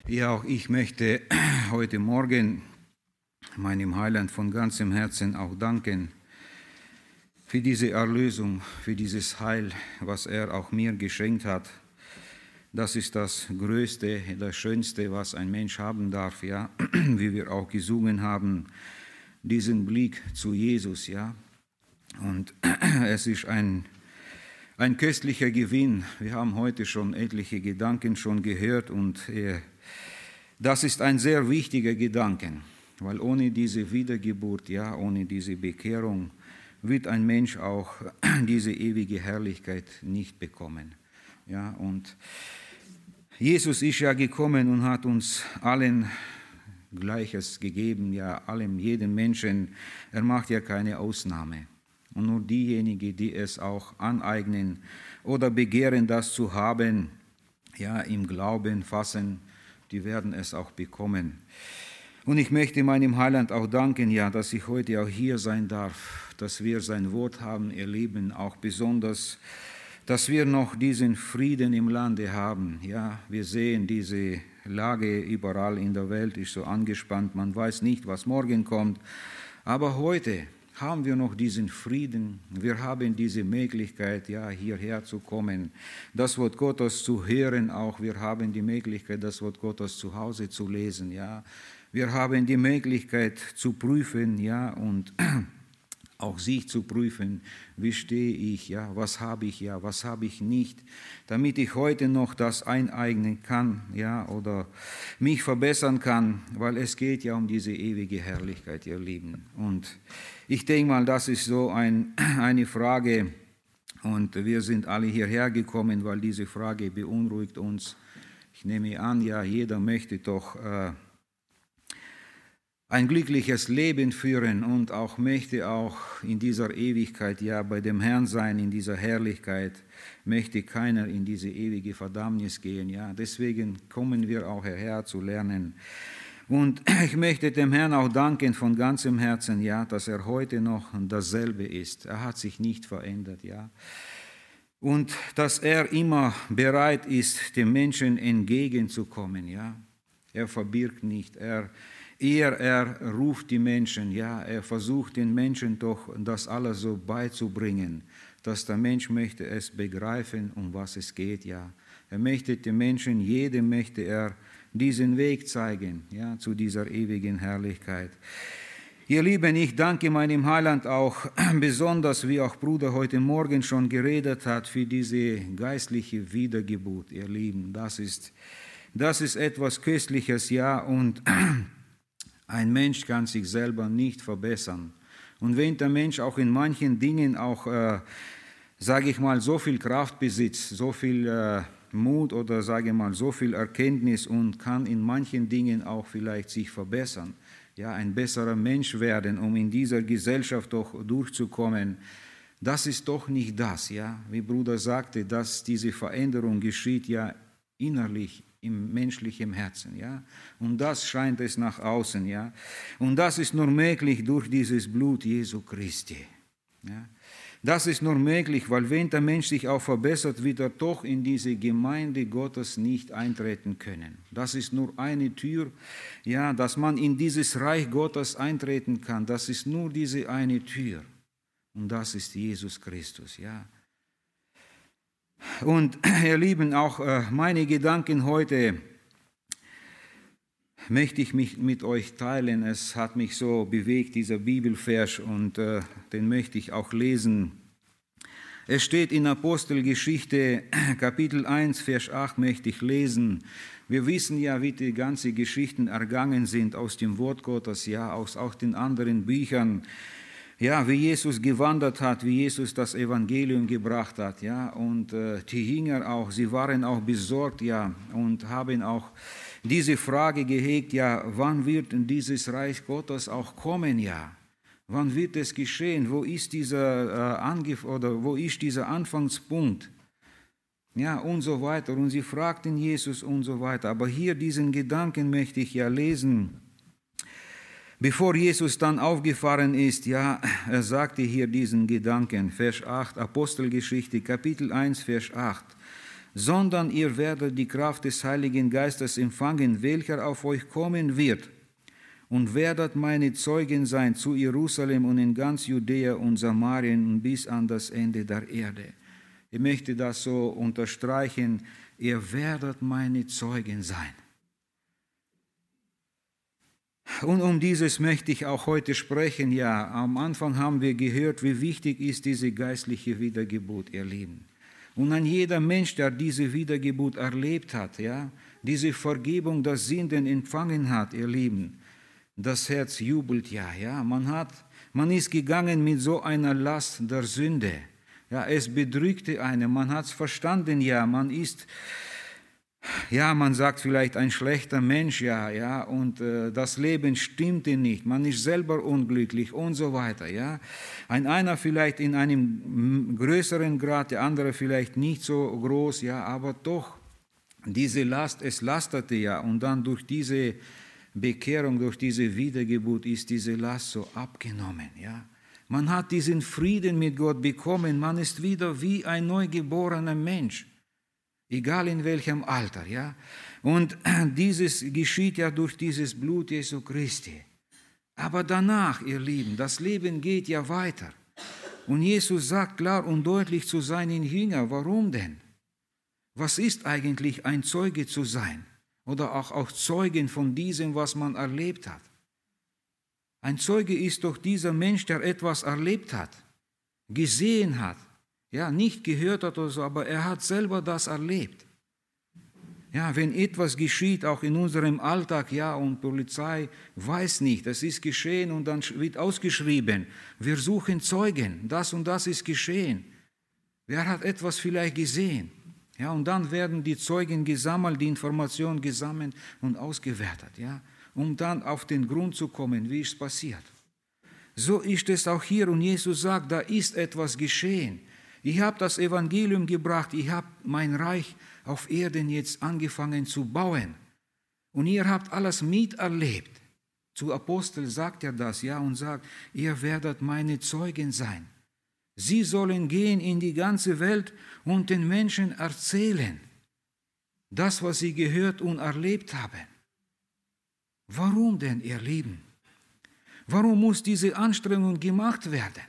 Ja, auch ich möchte heute Morgen meinem Heiland von ganzem Herzen auch danken für diese Erlösung, für dieses Heil, was er auch mir geschenkt hat. Das ist das Größte, das Schönste, was ein Mensch haben darf, ja, wie wir auch gesungen haben, diesen Blick zu Jesus, ja. Und es ist ein köstlicher Gewinn. Wir haben heute schon etliche Gedanken schon gehört und das ist ein sehr wichtiger Gedanke, weil ohne diese Wiedergeburt, ja, ohne diese Bekehrung wird ein Mensch auch diese ewige Herrlichkeit nicht bekommen. Ja, und Jesus ist ja gekommen und hat uns allen Gleiches gegeben, ja, jedem Menschen. Er macht ja keine Ausnahme. Und nur diejenigen, die es auch aneignen oder begehren, das zu haben, ja, im Glauben fassen, die werden es auch bekommen. Und ich möchte meinem Heiland auch danken, ja, dass ich heute auch hier sein darf, dass wir sein Wort haben erleben, auch besonders, dass wir noch diesen Frieden im Lande haben. Ja, wir sehen, diese Lage überall in der Welt ist so angespannt, man weiß nicht, was morgen kommt, aber heute haben wir noch diesen Frieden, wir haben diese Möglichkeit, ja, hierher zu kommen, das Wort Gottes zu hören auch, wir haben die Möglichkeit, das Wort Gottes zu Hause zu lesen, ja, wir haben die Möglichkeit zu prüfen, ja, und auch sich zu prüfen, wie stehe ich, ja, was habe ich nicht, damit ich heute noch das eineignen kann, ja, oder mich verbessern kann, weil es geht ja um diese ewige Herrlichkeit, ihr Lieben. Und ich denke mal, das ist so eine Frage, und wir sind alle hierher gekommen, weil diese Frage beunruhigt uns. Ich nehme an, ja, jeder möchte doch ein glückliches Leben führen und auch möchte auch in dieser Ewigkeit, ja, bei dem Herrn sein, in dieser Herrlichkeit, möchte keiner in diese ewige Verdammnis gehen, ja. Deswegen kommen wir auch hierher zu lernen. Und ich möchte dem Herrn auch danken von ganzem Herzen, ja, dass er heute noch dasselbe ist. Er hat sich nicht verändert, ja. Und dass er immer bereit ist, dem Menschen entgegenzukommen, ja. Er verbirgt nicht, er ruft die Menschen, ja, er versucht den Menschen doch das alles so beizubringen, dass der Mensch möchte es begreifen, um was es geht, ja. Er möchte den Menschen, jedem möchte er diesen Weg zeigen, ja, zu dieser ewigen Herrlichkeit. Ihr Lieben, ich danke meinem Heiland auch besonders, wie auch Bruder heute Morgen schon geredet hat, für diese geistliche Wiedergeburt, ihr Lieben. Das ist etwas Köstliches, ja, und ein Mensch kann sich selber nicht verbessern. Und wenn der Mensch auch in manchen Dingen auch, sage ich mal, so viel Kraft besitzt, so viel Mut oder sage ich mal, so viel Erkenntnis und kann in manchen Dingen auch vielleicht sich verbessern, ja, ein besserer Mensch werden, um in dieser Gesellschaft doch durchzukommen, das ist doch nicht das, ja, wie Bruder sagte, dass diese Veränderung geschieht ja innerlich, im menschlichen Herzen, ja, und das scheint es nach außen, ja, und das ist nur möglich durch dieses Blut Jesu Christi, ja. Das ist nur möglich, weil wenn der Mensch sich auch verbessert, wird er doch in diese Gemeinde Gottes nicht eintreten können. Das ist nur eine Tür, ja, dass man in dieses Reich Gottes eintreten kann. Das ist nur diese eine Tür, und das ist Jesus Christus, ja. Und ihr Lieben, auch meine Gedanken heute möchte ich mich mit euch teilen. Es hat mich so bewegt, dieser Bibelvers, und den möchte ich auch lesen. Es steht in Apostelgeschichte, Kapitel 1, Vers 8 möchte ich lesen. Wir wissen ja, wie die ganzen Geschichten ergangen sind aus dem Wort Gottes, ja, aus auch den anderen Büchern. Ja, wie Jesus gewandert hat, wie Jesus das Evangelium gebracht hat, ja, und die Jünger auch, sie waren auch besorgt, ja, und haben auch diese Frage gehegt, ja, wann wird dieses Reich Gottes auch kommen, ja, wann wird es geschehen, wo ist dieser Anfangspunkt, ja, und so weiter, und sie fragten Jesus und so weiter, aber hier diesen Gedanken möchte ich ja lesen. Bevor Jesus dann aufgefahren ist, ja, er sagte hier diesen Gedanken, Vers 8, Apostelgeschichte, Kapitel 1, Vers 8. sondern ihr werdet die Kraft des Heiligen Geistes empfangen, welcher auf euch kommen wird, und werdet meine Zeugen sein zu Jerusalem und in ganz Judäa und Samarien und bis an das Ende der Erde. Ich möchte das so unterstreichen, ihr werdet meine Zeugen sein. Und um dieses möchte ich auch heute sprechen. Ja, am Anfang haben wir gehört, wie wichtig ist diese geistliche Wiedergeburt, ihr Lieben. Und an jeder Mensch, der diese Wiedergeburt erlebt hat, ja, diese Vergebung der Sünden empfangen hat, ihr Lieben, das Herz jubelt ja. Man ist gegangen mit so einer Last der Sünde. Ja, es bedrückte einen, man hat es verstanden, ja, man ist, ja, man sagt vielleicht ein schlechter Mensch, ja, und das Leben stimmte nicht, man ist selber unglücklich und so weiter, ja. Einer vielleicht in einem größeren Grad, der andere vielleicht nicht so groß, ja, aber doch, diese Last, es lastete ja, und dann durch diese Bekehrung, durch diese Wiedergeburt ist diese Last so abgenommen, ja. Man hat diesen Frieden mit Gott bekommen, man ist wieder wie ein neugeborener Mensch, egal in welchem Alter, ja. Und dieses geschieht ja durch dieses Blut Jesu Christi. Aber danach, ihr Lieben, das Leben geht ja weiter. Und Jesus sagt klar und deutlich zu seinen Jüngern, warum denn? Was ist eigentlich ein Zeuge zu sein? Oder auch Zeugen von diesem, was man erlebt hat? Ein Zeuge ist doch dieser Mensch, der etwas erlebt hat, gesehen hat, ja, nicht gehört hat oder so, aber er hat selber das erlebt. Ja, wenn etwas geschieht, auch in unserem Alltag, ja, und Polizei weiß nicht, das ist geschehen und dann wird ausgeschrieben, wir suchen Zeugen, das und das ist geschehen. Wer hat etwas vielleicht gesehen? Ja, und dann werden die Zeugen gesammelt, die Informationen gesammelt und ausgewertet, ja, um dann auf den Grund zu kommen, wie es passiert. So ist es auch hier und Jesus sagt, da ist etwas geschehen. Ich habe das Evangelium gebracht, ich habe mein Reich auf Erden jetzt angefangen zu bauen. Und ihr habt alles miterlebt. Zu Apostel sagt er das, ja, und sagt, ihr werdet meine Zeugen sein. Sie sollen gehen in die ganze Welt und den Menschen erzählen, das, was sie gehört und erlebt haben. Warum denn, ihr Lieben? Warum muss diese Anstrengung gemacht werden?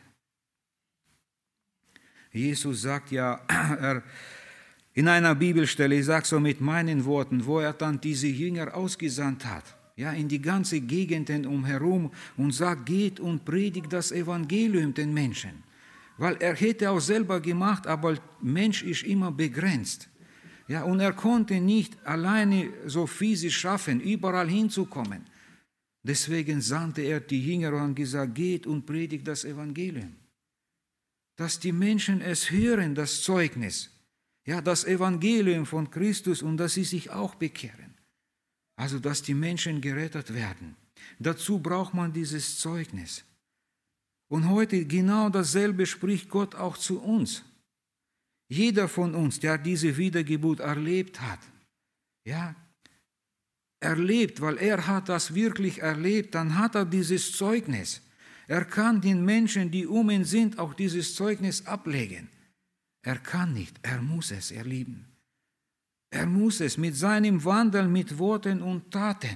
Jesus sagt ja in einer Bibelstelle, ich sage so mit meinen Worten, wo er dann diese Jünger ausgesandt hat, ja, in die ganze Gegenden umherum und sagt, geht und predigt das Evangelium den Menschen. Weil er hätte auch selber gemacht, aber Mensch ist immer begrenzt. Ja, und er konnte nicht alleine so physisch schaffen, überall hinzukommen. Deswegen sandte er die Jünger und hat gesagt, geht und predigt das Evangelium. Dass die Menschen es hören, das Zeugnis, ja, das Evangelium von Christus und dass sie sich auch bekehren. Also, dass die Menschen gerettet werden. Dazu braucht man dieses Zeugnis. Und heute genau dasselbe spricht Gott auch zu uns. Jeder von uns, der diese Wiedergeburt erlebt hat, ja, erlebt, weil er hat das wirklich erlebt, dann hat er dieses Zeugnis. Er kann den Menschen, die um ihn sind, auch dieses Zeugnis ablegen. Er kann nicht, er muss es, ihr Lieben. Er muss es mit seinem Wandel, mit Worten und Taten.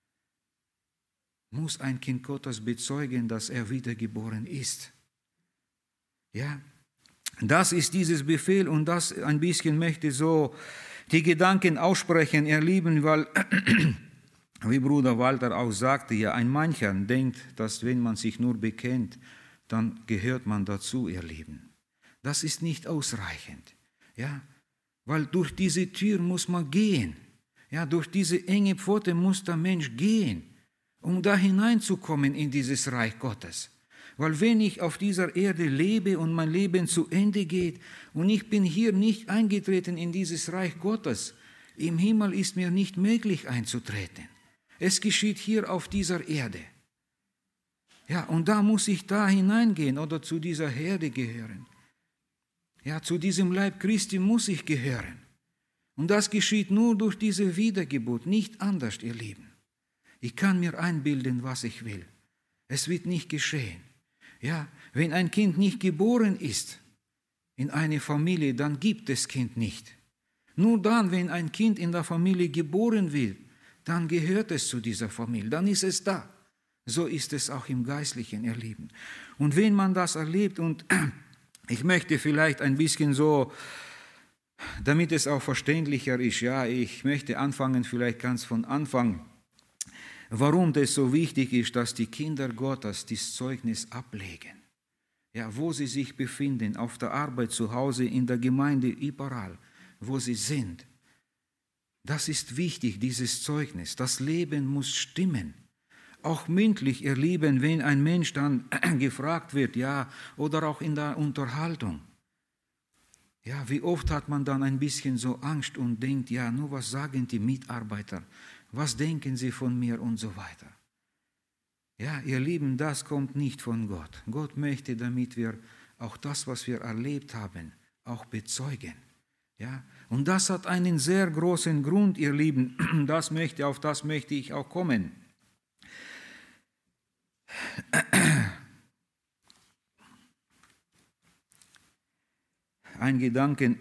Muss ein Kind Gottes bezeugen, dass er wiedergeboren ist. Ja, das ist dieses Befehl und das ein bisschen möchte so die Gedanken aussprechen, ihr Lieben, weil, wie Bruder Walter auch sagte, ja, ein mancher denkt, dass wenn man sich nur bekennt, dann gehört man dazu, ihr Lieben. Das ist nicht ausreichend, ja, weil durch diese Tür muss man gehen, ja, durch diese enge Pforte muss der Mensch gehen, um da hineinzukommen in dieses Reich Gottes. Weil wenn ich auf dieser Erde lebe und mein Leben zu Ende geht und ich bin hier nicht eingetreten in dieses Reich Gottes, im Himmel ist mir nicht möglich einzutreten. Es geschieht hier auf dieser Erde. Ja, und da muss ich da hineingehen oder zu dieser Herde gehören. Ja, zu diesem Leib Christi muss ich gehören. Und das geschieht nur durch diese Wiedergeburt, nicht anders, ihr Lieben. Ich kann mir einbilden, was ich will. Es wird nicht geschehen. Ja, wenn ein Kind nicht geboren ist in eine Familie, dann gibt es Kind nicht. Nur dann, wenn ein Kind in der Familie geboren wird, dann gehört es zu dieser Familie, dann ist es da. So ist es auch im Geistlichen, ihr Lieben. Und wenn man das erlebt, und ich möchte vielleicht ein bisschen so, damit es auch verständlicher ist, ja, ich möchte anfangen vielleicht ganz von Anfang, warum das so wichtig ist, dass die Kinder Gottes das Zeugnis ablegen. Ja, wo sie sich befinden, auf der Arbeit, zu Hause, in der Gemeinde, überall, wo sie sind. Das ist wichtig, dieses Zeugnis. Das Leben muss stimmen. Auch mündlich, ihr Lieben, wenn ein Mensch dann gefragt wird, ja, oder auch in der Unterhaltung. Ja, wie oft hat man dann ein bisschen so Angst und denkt, ja, nur was sagen die Mitarbeiter, was denken sie von mir und so weiter. Ja, ihr Lieben, das kommt nicht von Gott. Gott möchte, damit wir auch das, was wir erlebt haben, auch bezeugen. Ja, und das hat einen sehr großen Grund, ihr Lieben, auf das möchte ich auch kommen. Ein Gedanken.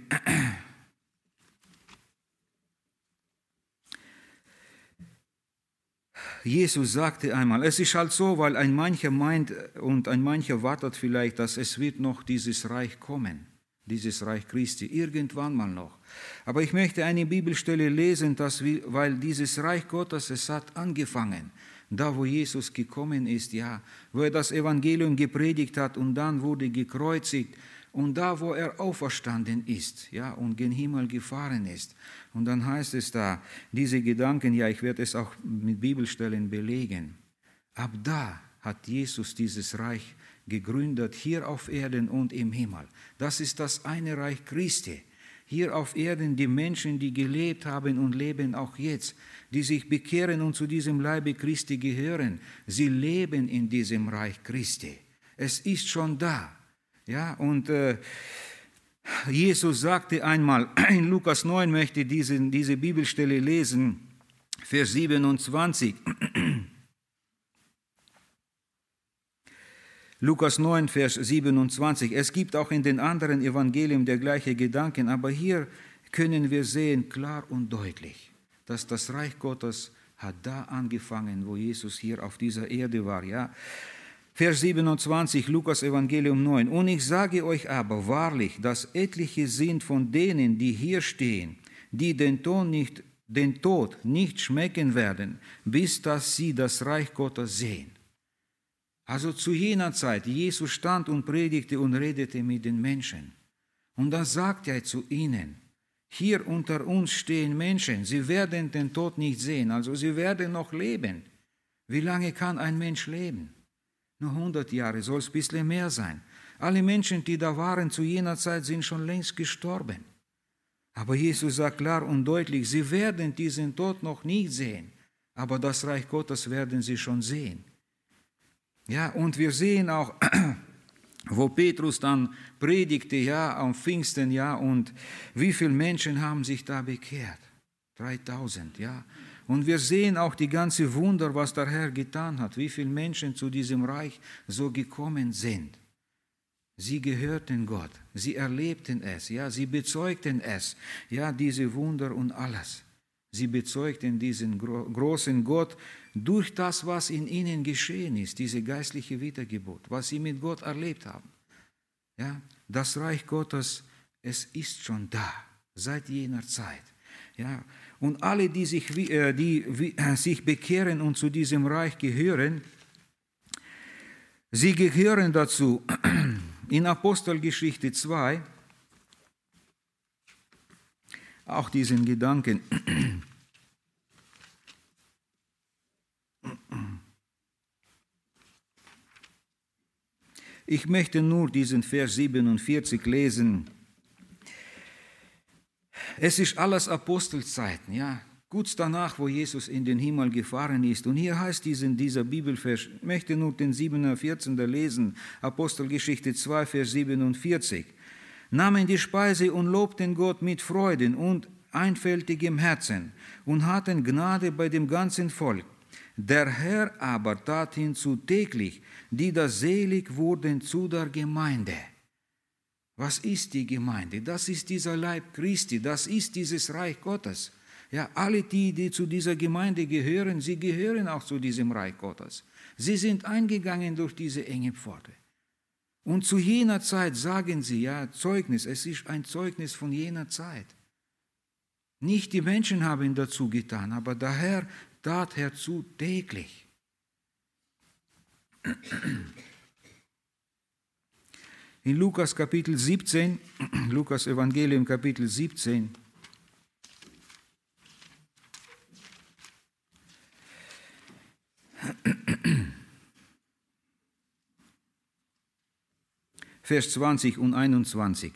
Jesus sagte einmal, es ist halt so, weil ein mancher meint und ein mancher wartet vielleicht, dass es wird noch dieses Reich kommen, dieses Reich Christi, irgendwann mal noch. Aber ich möchte eine Bibelstelle lesen, weil dieses Reich Gottes, es hat angefangen, da wo Jesus gekommen ist, ja, wo er das Evangelium gepredigt hat und dann wurde gekreuzigt und da wo er auferstanden ist, ja, und gen Himmel gefahren ist. Und dann heißt es da, diese Gedanken, ja, ich werde es auch mit Bibelstellen belegen. Ab da hat Jesus dieses Reich gegründet, hier auf Erden und im Himmel. Das ist das eine Reich Christi. Hier auf Erden die Menschen, die gelebt haben und leben auch jetzt, die sich bekehren und zu diesem Leibe Christi gehören, sie leben in diesem Reich Christi. Es ist schon da. Ja, und Jesus sagte einmal, in Lukas 9 möchte ich diese Bibelstelle lesen, Vers 27. Lukas 9, Vers 27. Es gibt auch in den anderen Evangelien der gleiche Gedanken, aber hier können wir sehen, klar und deutlich, dass das Reich Gottes hat da angefangen, wo Jesus hier auf dieser Erde war. Ja? Vers 27, Lukas Evangelium 9. Und ich sage euch aber wahrlich, dass etliche sind von denen, die hier stehen, die den Tod nicht schmecken werden, bis dass sie das Reich Gottes sehen. Also zu jener Zeit, Jesus stand und predigte und redete mit den Menschen. Und da sagt er zu ihnen, hier unter uns stehen Menschen, sie werden den Tod nicht sehen, also sie werden noch leben. Wie lange kann ein Mensch leben? Nur 100 Jahre, soll es ein bisschen mehr sein. Alle Menschen, die da waren zu jener Zeit, sind schon längst gestorben. Aber Jesus sagt klar und deutlich, sie werden diesen Tod noch nicht sehen, aber das Reich Gottes werden sie schon sehen. Ja, und wir sehen auch, wo Petrus dann predigte, ja, am Pfingsten, ja, und wie viele Menschen haben sich da bekehrt? 3000, ja. Und wir sehen auch die ganze Wunder, was der Herr getan hat, wie viele Menschen zu diesem Reich so gekommen sind. Sie gehörten Gott, sie erlebten es, ja, sie bezeugten es, ja, diese Wunder und alles. Sie bezeugten diesen großen Gott durch das, was in ihnen geschehen ist, diese geistliche Wiedergeburt, was sie mit Gott erlebt haben. Ja, das Reich Gottes, es ist schon da, seit jener Zeit. Ja, und alle, die sich bekehren und zu diesem Reich gehören, sie gehören dazu. In Apostelgeschichte 2, auch diesen Gedanken. Ich möchte nur diesen Vers 47 lesen. Es ist alles Apostelzeiten, ja. Kurz danach, wo Jesus in den Himmel gefahren ist. Und hier heißt dieser Bibelvers, ich möchte nur den 47. lesen, Apostelgeschichte 2, Vers 47. Nahmen die Speise und lobten Gott mit Freuden und einfältigem Herzen und hatten Gnade bei dem ganzen Volk. Der Herr aber tat hinzu täglich, die da selig wurden zu der Gemeinde. Was ist die Gemeinde? Das ist dieser Leib Christi, das ist dieses Reich Gottes. Ja, alle die zu dieser Gemeinde gehören, sie gehören auch zu diesem Reich Gottes. Sie sind eingegangen durch diese enge Pforte. Und zu jener Zeit sagen sie, ja, Zeugnis, es ist ein Zeugnis von jener Zeit. Nicht die Menschen haben dazu getan, aber der Herr tat herzu täglich. In Lukas Kapitel 17, Lukas Evangelium Kapitel 17, Vers 20 und 21.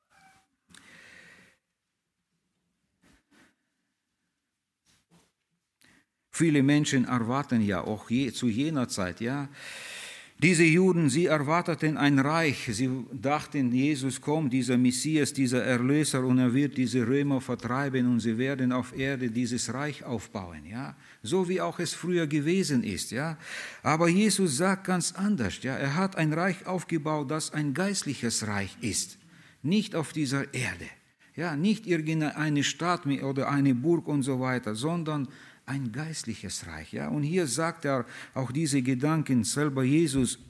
Viele Menschen erwarten ja auch zu jener Zeit, ja, diese Juden, sie erwarteten ein Reich. Sie dachten, Jesus kommt, dieser Messias, dieser Erlöser, und er wird diese Römer vertreiben und sie werden auf Erde dieses Reich aufbauen, ja, so wie auch es früher gewesen ist, ja. Aber Jesus sagt ganz anders, ja, er hat ein Reich aufgebaut, das ein geistliches Reich ist, nicht auf dieser Erde, ja, nicht irgendeine Stadt oder eine Burg und so weiter, sondern ein geistliches Reich. Ja? Und hier sagt er auch diese Gedanken selber Jesus,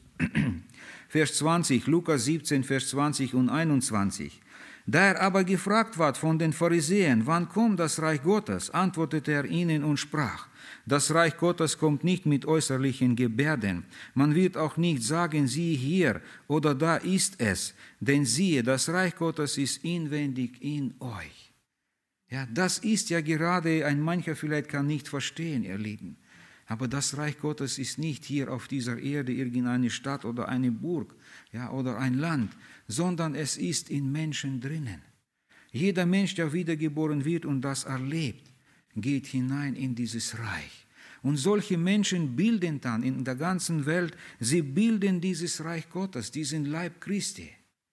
Vers 20, Lukas 17, Vers 20 und 21. Da er aber gefragt ward von den Pharisäern, wann kommt das Reich Gottes, antwortete er ihnen und sprach, das Reich Gottes kommt nicht mit äußerlichen Gebärden. Man wird auch nicht sagen, siehe hier oder da ist es, denn siehe, das Reich Gottes ist inwendig in euch. Ja, das ist ja gerade, ein mancher vielleicht kann nicht verstehen, ihr Lieben. Aber das Reich Gottes ist nicht hier auf dieser Erde irgendeine Stadt oder eine Burg, ja, oder ein Land, sondern es ist in Menschen drinnen. Jeder Mensch, der wiedergeboren wird und das erlebt, geht hinein in dieses Reich. Und solche Menschen bilden dann in der ganzen Welt, sie bilden dieses Reich Gottes, diesen Leib Christi.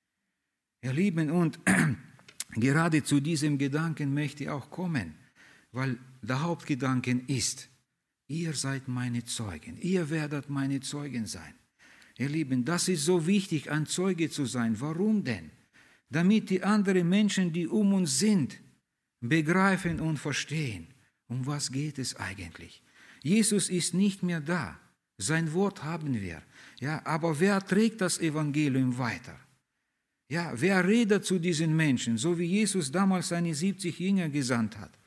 Ihr Lieben, und gerade zu diesem Gedanken möchte ich auch kommen, weil der Hauptgedanke ist, ihr seid meine Zeugen, ihr werdet meine Zeugen sein. Ihr Lieben, das ist so wichtig, ein Zeuge zu sein. Warum denn? Damit die anderen Menschen, die um uns sind, begreifen und verstehen, um was geht es eigentlich. Jesus ist nicht mehr da, sein Wort haben wir, ja, aber wer trägt das Evangelium weiter? Ja, wer redet zu diesen Menschen, so wie Jesus damals seine 70 Jünger gesandt hat?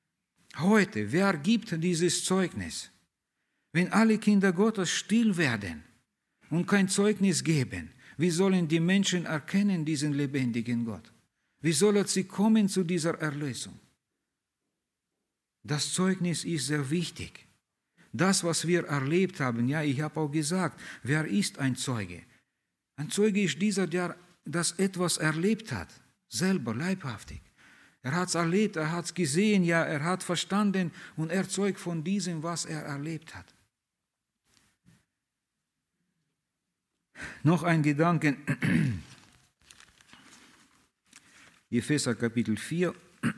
Heute, wer gibt dieses Zeugnis? Wenn alle Kinder Gottes still werden und kein Zeugnis geben, wie sollen die Menschen erkennen diesen lebendigen Gott? Wie sollen sie kommen zu dieser Erlösung? Das Zeugnis ist sehr wichtig. Das, was wir erlebt haben, ja, ich habe auch gesagt, wer ist ein Zeuge? Ein Zeuge ist dieser, der das etwas erlebt hat, selber, leibhaftig. Er hat es erlebt, er hat es gesehen, ja, er hat verstanden und er zeugt von diesem, was er erlebt hat. Noch ein Gedanke, Epheser Kapitel 4.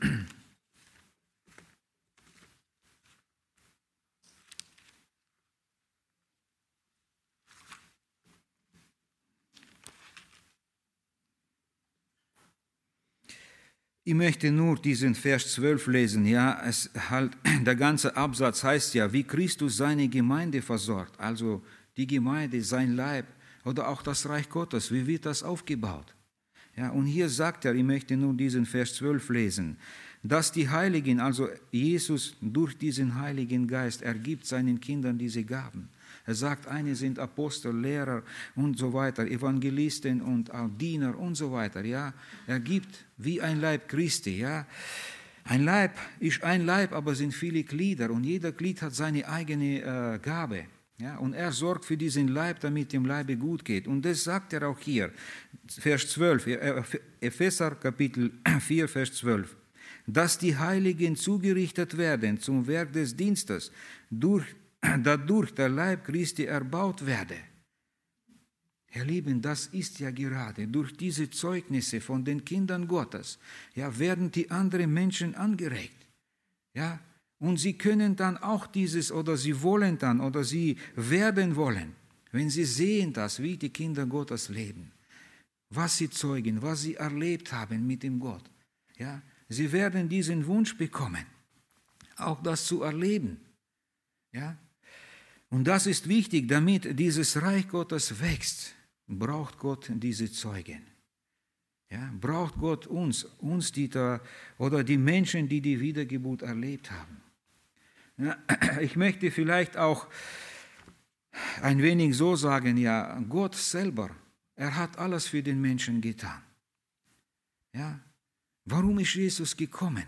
Ich möchte nur diesen Vers 12 lesen. Ja, der ganze Absatz heißt ja, wie Christus seine Gemeinde versorgt. Also die Gemeinde, sein Leib oder auch das Reich Gottes. Wie wird das aufgebaut? Ja, und hier sagt er, ich möchte nur diesen Vers 12 lesen, dass die Heiligen, also Jesus durch diesen Heiligen Geist, er gibt seinen Kindern diese Gaben. Er sagt, eine sind Apostel, Lehrer und so weiter, Evangelisten und auch Diener und so weiter. Ja, er gibt wie ein Leib Christi. Ja, ein Leib ist ein Leib, aber sind viele Glieder und jeder Glied hat seine eigene Gabe. Ja, und er sorgt für diesen Leib, damit dem Leibe gut geht. Und das sagt er auch hier, Vers 12, Epheser Kapitel 4, Vers 12. Dass die Heiligen zugerichtet werden zum Werk des Dienstes, dadurch der Leib Christi erbaut werde. Ihr Lieben, das ist ja gerade durch diese Zeugnisse von den Kindern Gottes, ja, werden die anderen Menschen angeregt. Ja, und sie können dann auch dieses, oder sie wollen dann, oder sie werden wollen, wenn sie sehen das, wie die Kinder Gottes leben. was sie zeugen, was sie erlebt haben mit dem Gott. Ja, sie werden diesen Wunsch bekommen, auch das zu erleben. Ja, und das ist wichtig, damit dieses Reich Gottes wächst, braucht Gott diese Zeugen. Ja, braucht Gott uns die da, oder die Menschen, die die Wiedergeburt erlebt haben. Ja, ich möchte vielleicht auch ein wenig so sagen, ja, Gott selber, er hat alles für den Menschen getan. Ja, warum ist Jesus gekommen?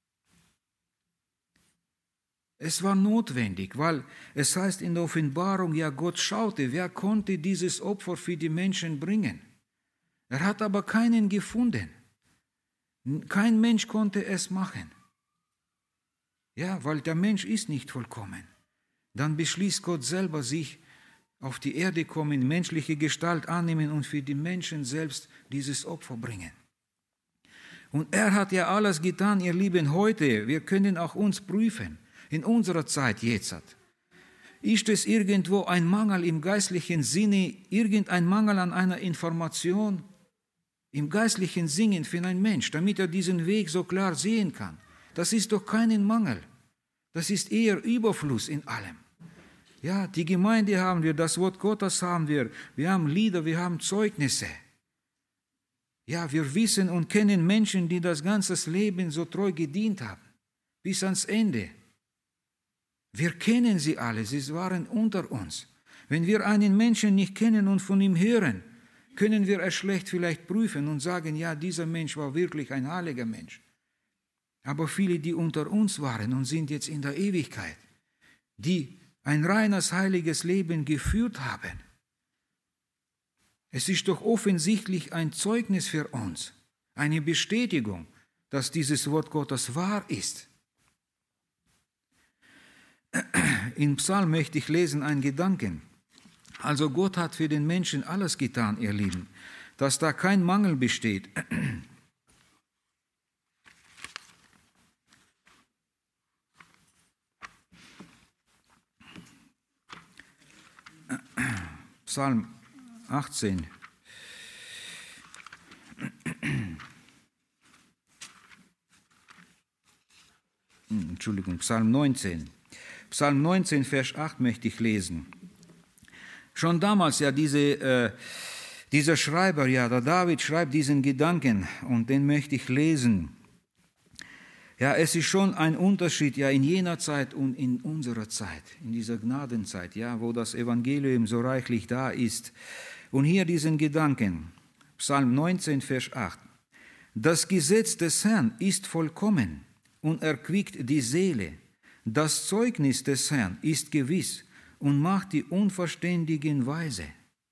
Es war notwendig, weil es heißt in der Offenbarung, ja, Gott schaute, wer konnte dieses Opfer für die Menschen bringen. Er hat aber keinen gefunden. Kein Mensch konnte es machen. Ja, weil der Mensch ist nicht vollkommen. Dann beschließt Gott selber, sich auf die Erde kommen, menschliche Gestalt annehmen und für die Menschen selbst dieses Opfer bringen. Und er hat ja alles getan, ihr Lieben, heute. Wir können auch uns prüfen, in unserer Zeit jetzt. Ist es irgendwo ein Mangel im geistlichen Sinne, irgendein Mangel an einer Information im geistlichen Sinne für einen Mensch, damit er diesen Weg so klar sehen kann? Das ist doch kein Mangel. Das ist eher Überfluss in allem. Ja, die Gemeinde haben wir, das Wort Gottes haben wir haben Lieder, wir haben Zeugnisse. Ja, wir wissen und kennen Menschen, die das ganze Leben so treu gedient haben, bis ans Ende. Wir kennen sie alle, sie waren unter uns. Wenn wir einen Menschen nicht kennen und von ihm hören, können wir es schlecht vielleicht prüfen und sagen, ja, dieser Mensch war wirklich ein heiliger Mensch. Aber viele, die unter uns waren und sind jetzt in der Ewigkeit, die ein reines, heiliges Leben geführt haben, es ist doch offensichtlich ein Zeugnis für uns, eine Bestätigung, dass dieses Wort Gottes wahr ist. Im Psalm möchte ich lesen einen Gedanken. Also Gott hat für den Menschen alles getan, ihr Lieben, dass da kein Mangel besteht. Psalm 18. Psalm 19. Psalm 19, Vers 8 möchte ich lesen. Schon damals, ja, dieser Schreiber, ja, der David schreibt diesen Gedanken und den möchte ich lesen. Ja, es ist schon ein Unterschied, ja, in jener Zeit und in unserer Zeit, in dieser Gnadenzeit, ja, wo das Evangelium so reichlich da ist. Und hier diesen Gedanken, Psalm 19, Vers 8. Das Gesetz des Herrn ist vollkommen und erquickt die Seele. Das Zeugnis des Herrn ist gewiss und macht die Unverständigen weise.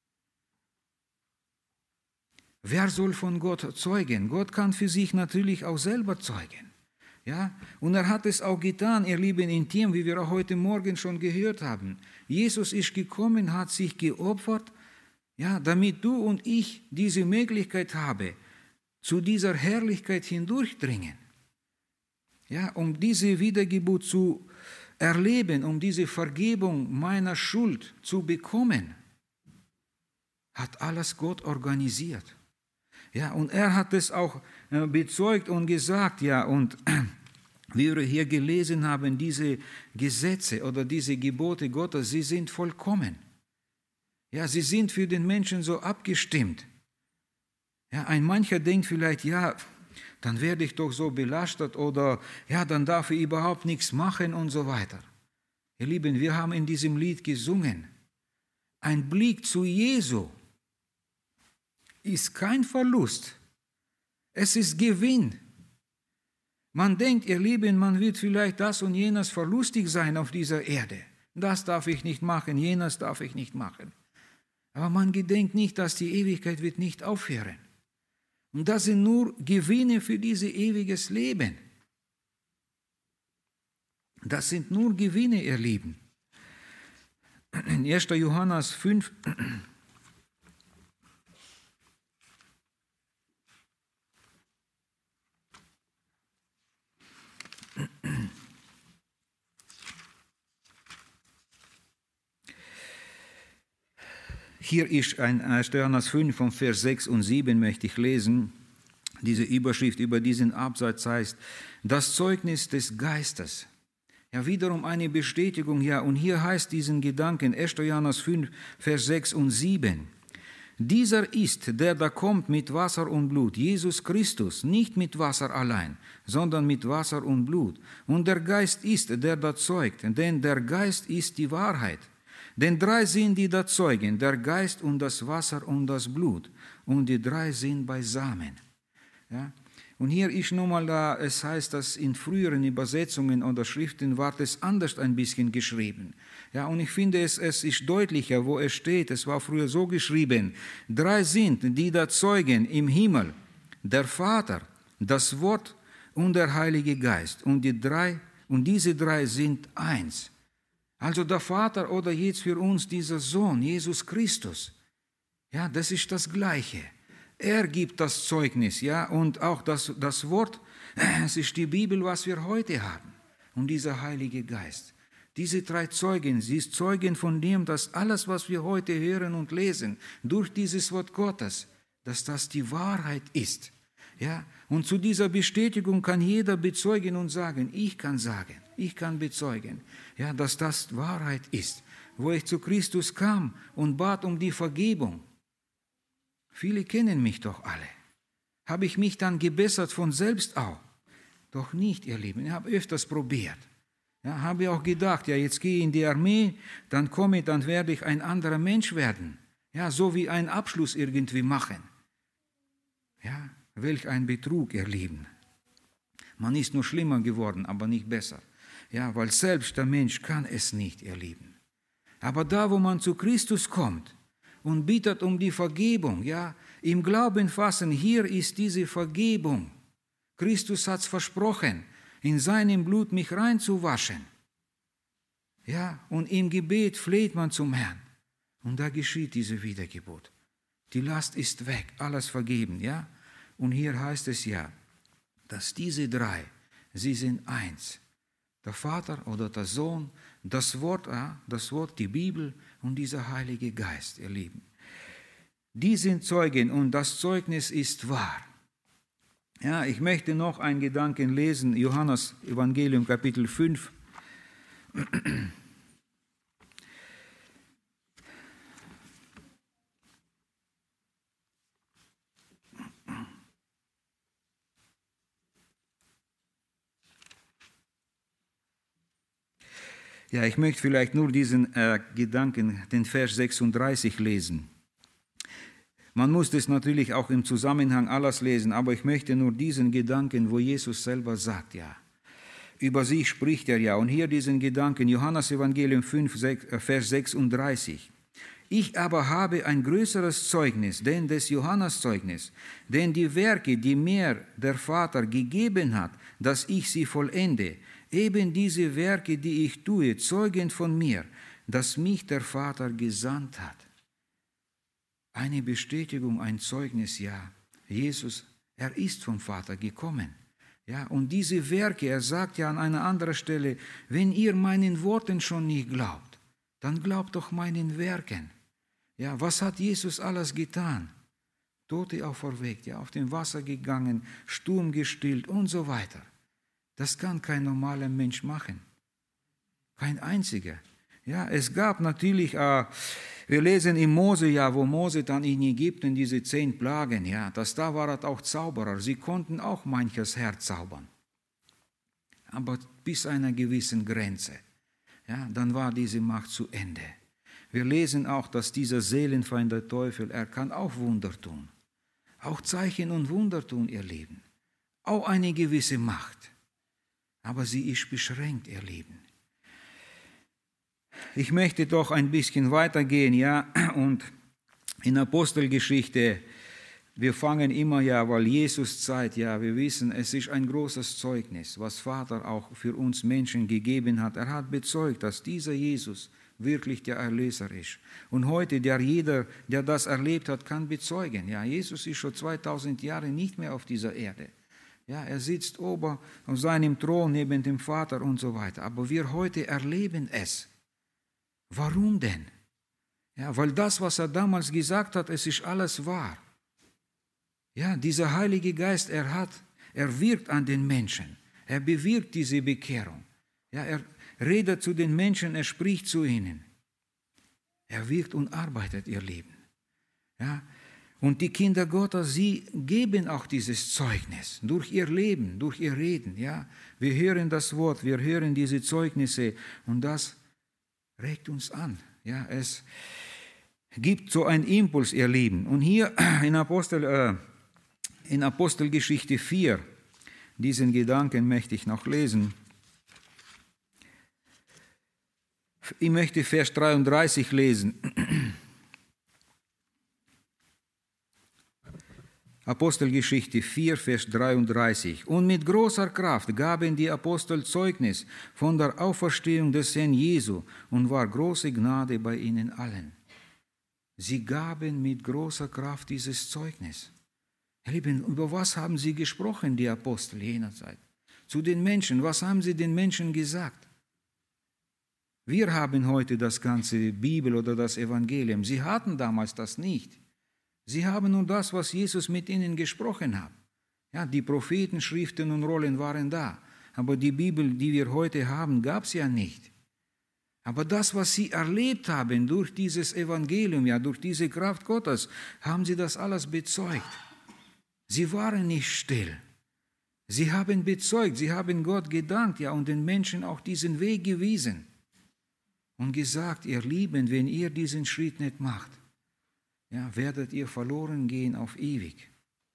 Wer soll von Gott zeugen? Gott kann für sich natürlich auch selber zeugen. Ja? Und er hat es auch getan, ihr Lieben, in dem, wie wir auch heute Morgen schon gehört haben. Jesus ist gekommen, hat sich geopfert, ja, damit du und ich diese Möglichkeit haben, zu dieser Herrlichkeit hindurchdringen. Ja, um diese Wiedergeburt zu erleben, um diese Vergebung meiner Schuld zu bekommen, hat alles Gott organisiert. Ja, und er hat es auch bezeugt und gesagt, ja, und wie wir hier gelesen haben, diese Gesetze oder diese Gebote Gottes, sie sind vollkommen. Ja, sie sind für den Menschen so abgestimmt. Ja, ein mancher denkt vielleicht, ja, dann werde ich doch so belastet oder ja, dann darf ich überhaupt nichts machen und so weiter. Ihr Lieben, wir haben in diesem Lied gesungen, ein Blick zu Jesu ist kein Verlust, es ist Gewinn. Man denkt, ihr Lieben, man wird vielleicht das und jenes verlustig sein auf dieser Erde. Das darf ich nicht machen, jenes darf ich nicht machen. Aber man gedenkt nicht, dass die Ewigkeit wird nicht aufhören. Und das sind nur Gewinne für dieses ewiges Leben. Das sind nur Gewinne, ihr Lieben. In 1. Johannes 5, Hier ist 1. Johannes 5 von Vers 6 und 7 möchte ich lesen. Diese Überschrift über diesen Absatz heißt, das Zeugnis des Geistes. Ja, wiederum eine Bestätigung, ja, und hier heißt diesen Gedanken, 1. Johannes 5, Vers 6 und 7. Dieser ist, der da kommt mit Wasser und Blut, Jesus Christus, nicht mit Wasser allein, sondern mit Wasser und Blut. Und der Geist ist, der da zeugt, denn der Geist ist die Wahrheit. Denn 3 sind, die da zeugen, der Geist und das Wasser und das Blut. Und die 3 sind beisammen. Ja? Und hier ist nochmal da, es heißt, dass in früheren Übersetzungen oder Schriften war es anders ein bisschen geschrieben. Ja, und ich finde, es ist deutlicher, wo es steht, es war früher so geschrieben, 3 sind, die da zeugen im Himmel, der Vater, das Wort und der Heilige Geist. Und diese 3 sind eins. Also der Vater oder jetzt für uns dieser Sohn, Jesus Christus. Ja, das ist das Gleiche. Er gibt das Zeugnis, ja, und auch das Wort, es ist die Bibel, was wir heute haben. Und dieser Heilige Geist. Diese 3 Zeugen, sie zeugen von dem, dass alles, was wir heute hören und lesen, durch dieses Wort Gottes, dass das die Wahrheit ist. Ja, und zu dieser Bestätigung kann jeder bezeugen und sagen, ich kann bezeugen, ja, dass das Wahrheit ist. Wo ich zu Christus kam und bat um die Vergebung. Viele kennen mich doch alle. Habe ich mich dann gebessert von selbst auch? Doch nicht, ihr Lieben. Ich habe öfters probiert. Ja, habe ich auch gedacht, ja, jetzt gehe ich in die Armee, dann werde ich ein anderer Mensch werden. Ja, so wie einen Abschluss irgendwie machen. Ja, welch ein Betrug, ihr Lieben. Man ist nur schlimmer geworden, aber nicht besser. Ja, weil selbst der Mensch kann es nicht, ihr Lieben. Aber da, wo man zu Christus kommt, und bittet um die Vergebung, ja, im Glauben fassen, hier ist diese Vergebung. Christus hat es versprochen, in seinem Blut mich reinzuwaschen. Ja, und im Gebet fleht man zum Herrn. Und da geschieht diese Wiedergeburt. Die Last ist weg, alles vergeben, ja. Und hier heißt es ja, dass diese 3, sie sind eins. Der Vater oder der Sohn, das Wort, die Bibel und dieser Heilige Geist, ihr Lieben. Die sind Zeugen und das Zeugnis ist wahr. Ja, ich möchte noch einen Gedanken lesen, Johannes Evangelium Kapitel 5. Ja, ich möchte vielleicht nur diesen Gedanken, den Vers 36 lesen. Man muss das natürlich auch im Zusammenhang alles lesen, aber ich möchte nur diesen Gedanken, wo Jesus selber sagt, ja. Über sich spricht er ja. Und hier diesen Gedanken, Johannes Evangelium 5, Vers 36. Ich aber habe ein größeres Zeugnis, denn des Johannes Zeugnis, denn die Werke, die mir der Vater gegeben hat, dass ich sie vollende, eben diese Werke, die ich tue, zeugen von mir, dass mich der Vater gesandt hat. Eine Bestätigung, ein Zeugnis, ja. Jesus, er ist vom Vater gekommen. Ja, und diese Werke, er sagt ja an einer anderen Stelle, wenn ihr meinen Worten schon nicht glaubt, dann glaubt doch meinen Werken. Ja, was hat Jesus alles getan? Tote auferweckt, ja, auf dem Wasser gegangen, Sturm gestillt und so weiter. Das kann kein normaler Mensch machen. Kein einziger. Ja, es gab natürlich, wir lesen in Mose, ja, wo Mose dann in Ägypten diese 10 Plagen, ja, da waren auch Zauberer, sie konnten auch manches herzaubern. Aber bis einer gewissen Grenze, ja, dann war diese Macht zu Ende. Wir lesen auch, dass dieser Seelenfeind, der Teufel, er kann auch Wunder tun. Auch Zeichen und Wunder tun, ihr Lieben. Auch eine gewisse Macht. Aber sie ist beschränkt, ihr Lieben. Ich möchte doch ein bisschen weitergehen, ja, und in Apostelgeschichte, wir fangen immer, ja, weil Jesus Zeit, ja, wir wissen, es ist ein großes Zeugnis, was Vater auch für uns Menschen gegeben hat. Er hat bezeugt, dass dieser Jesus wirklich der Erlöser ist. Und heute, jeder, der das erlebt hat, kann bezeugen, ja, Jesus ist schon 2000 Jahre nicht mehr auf dieser Erde. Ja, er sitzt oben auf seinem Thron neben dem Vater und so weiter. Aber wir heute erleben es. Warum denn? Ja, weil das, was er damals gesagt hat, es ist alles wahr. Ja, dieser Heilige Geist, er wirkt an den Menschen. Er bewirkt diese Bekehrung. Ja, er redet zu den Menschen, er spricht zu ihnen. Er wirkt und arbeitet, ihr Lieben. Ja, und die Kinder Gottes, sie geben auch dieses Zeugnis durch ihr Leben, durch ihr Reden. Ja, wir hören das Wort, wir hören diese Zeugnisse und das regt uns an. Ja, es gibt so einen Impuls, ihr Lieben. Und hier in Apostelgeschichte 4, diesen Gedanken möchte ich noch lesen. Ich möchte Vers 33 lesen. Apostelgeschichte 4, Vers 33. Und mit großer Kraft gaben die Apostel Zeugnis von der Auferstehung des Herrn Jesu und war große Gnade bei ihnen allen. Sie gaben mit großer Kraft dieses Zeugnis. Ihr Lieben, über was haben sie gesprochen, die Apostel jener Zeit? Zu den Menschen, was haben sie den Menschen gesagt? Wir haben heute das ganze Bibel oder das Evangelium. Sie hatten damals das nicht. Sie haben nur das, was Jesus mit ihnen gesprochen hat. Ja, die Propheten, Schriften und Rollen waren da. Aber die Bibel, die wir heute haben, gab es ja nicht. Aber das, was sie erlebt haben durch dieses Evangelium, ja, durch diese Kraft Gottes, haben sie das alles bezeugt. Sie waren nicht still. Sie haben bezeugt, sie haben Gott gedankt, ja, und den Menschen auch diesen Weg gewiesen. Und gesagt, ihr Lieben, wenn ihr diesen Schritt nicht macht, ja, werdet ihr verloren gehen auf ewig.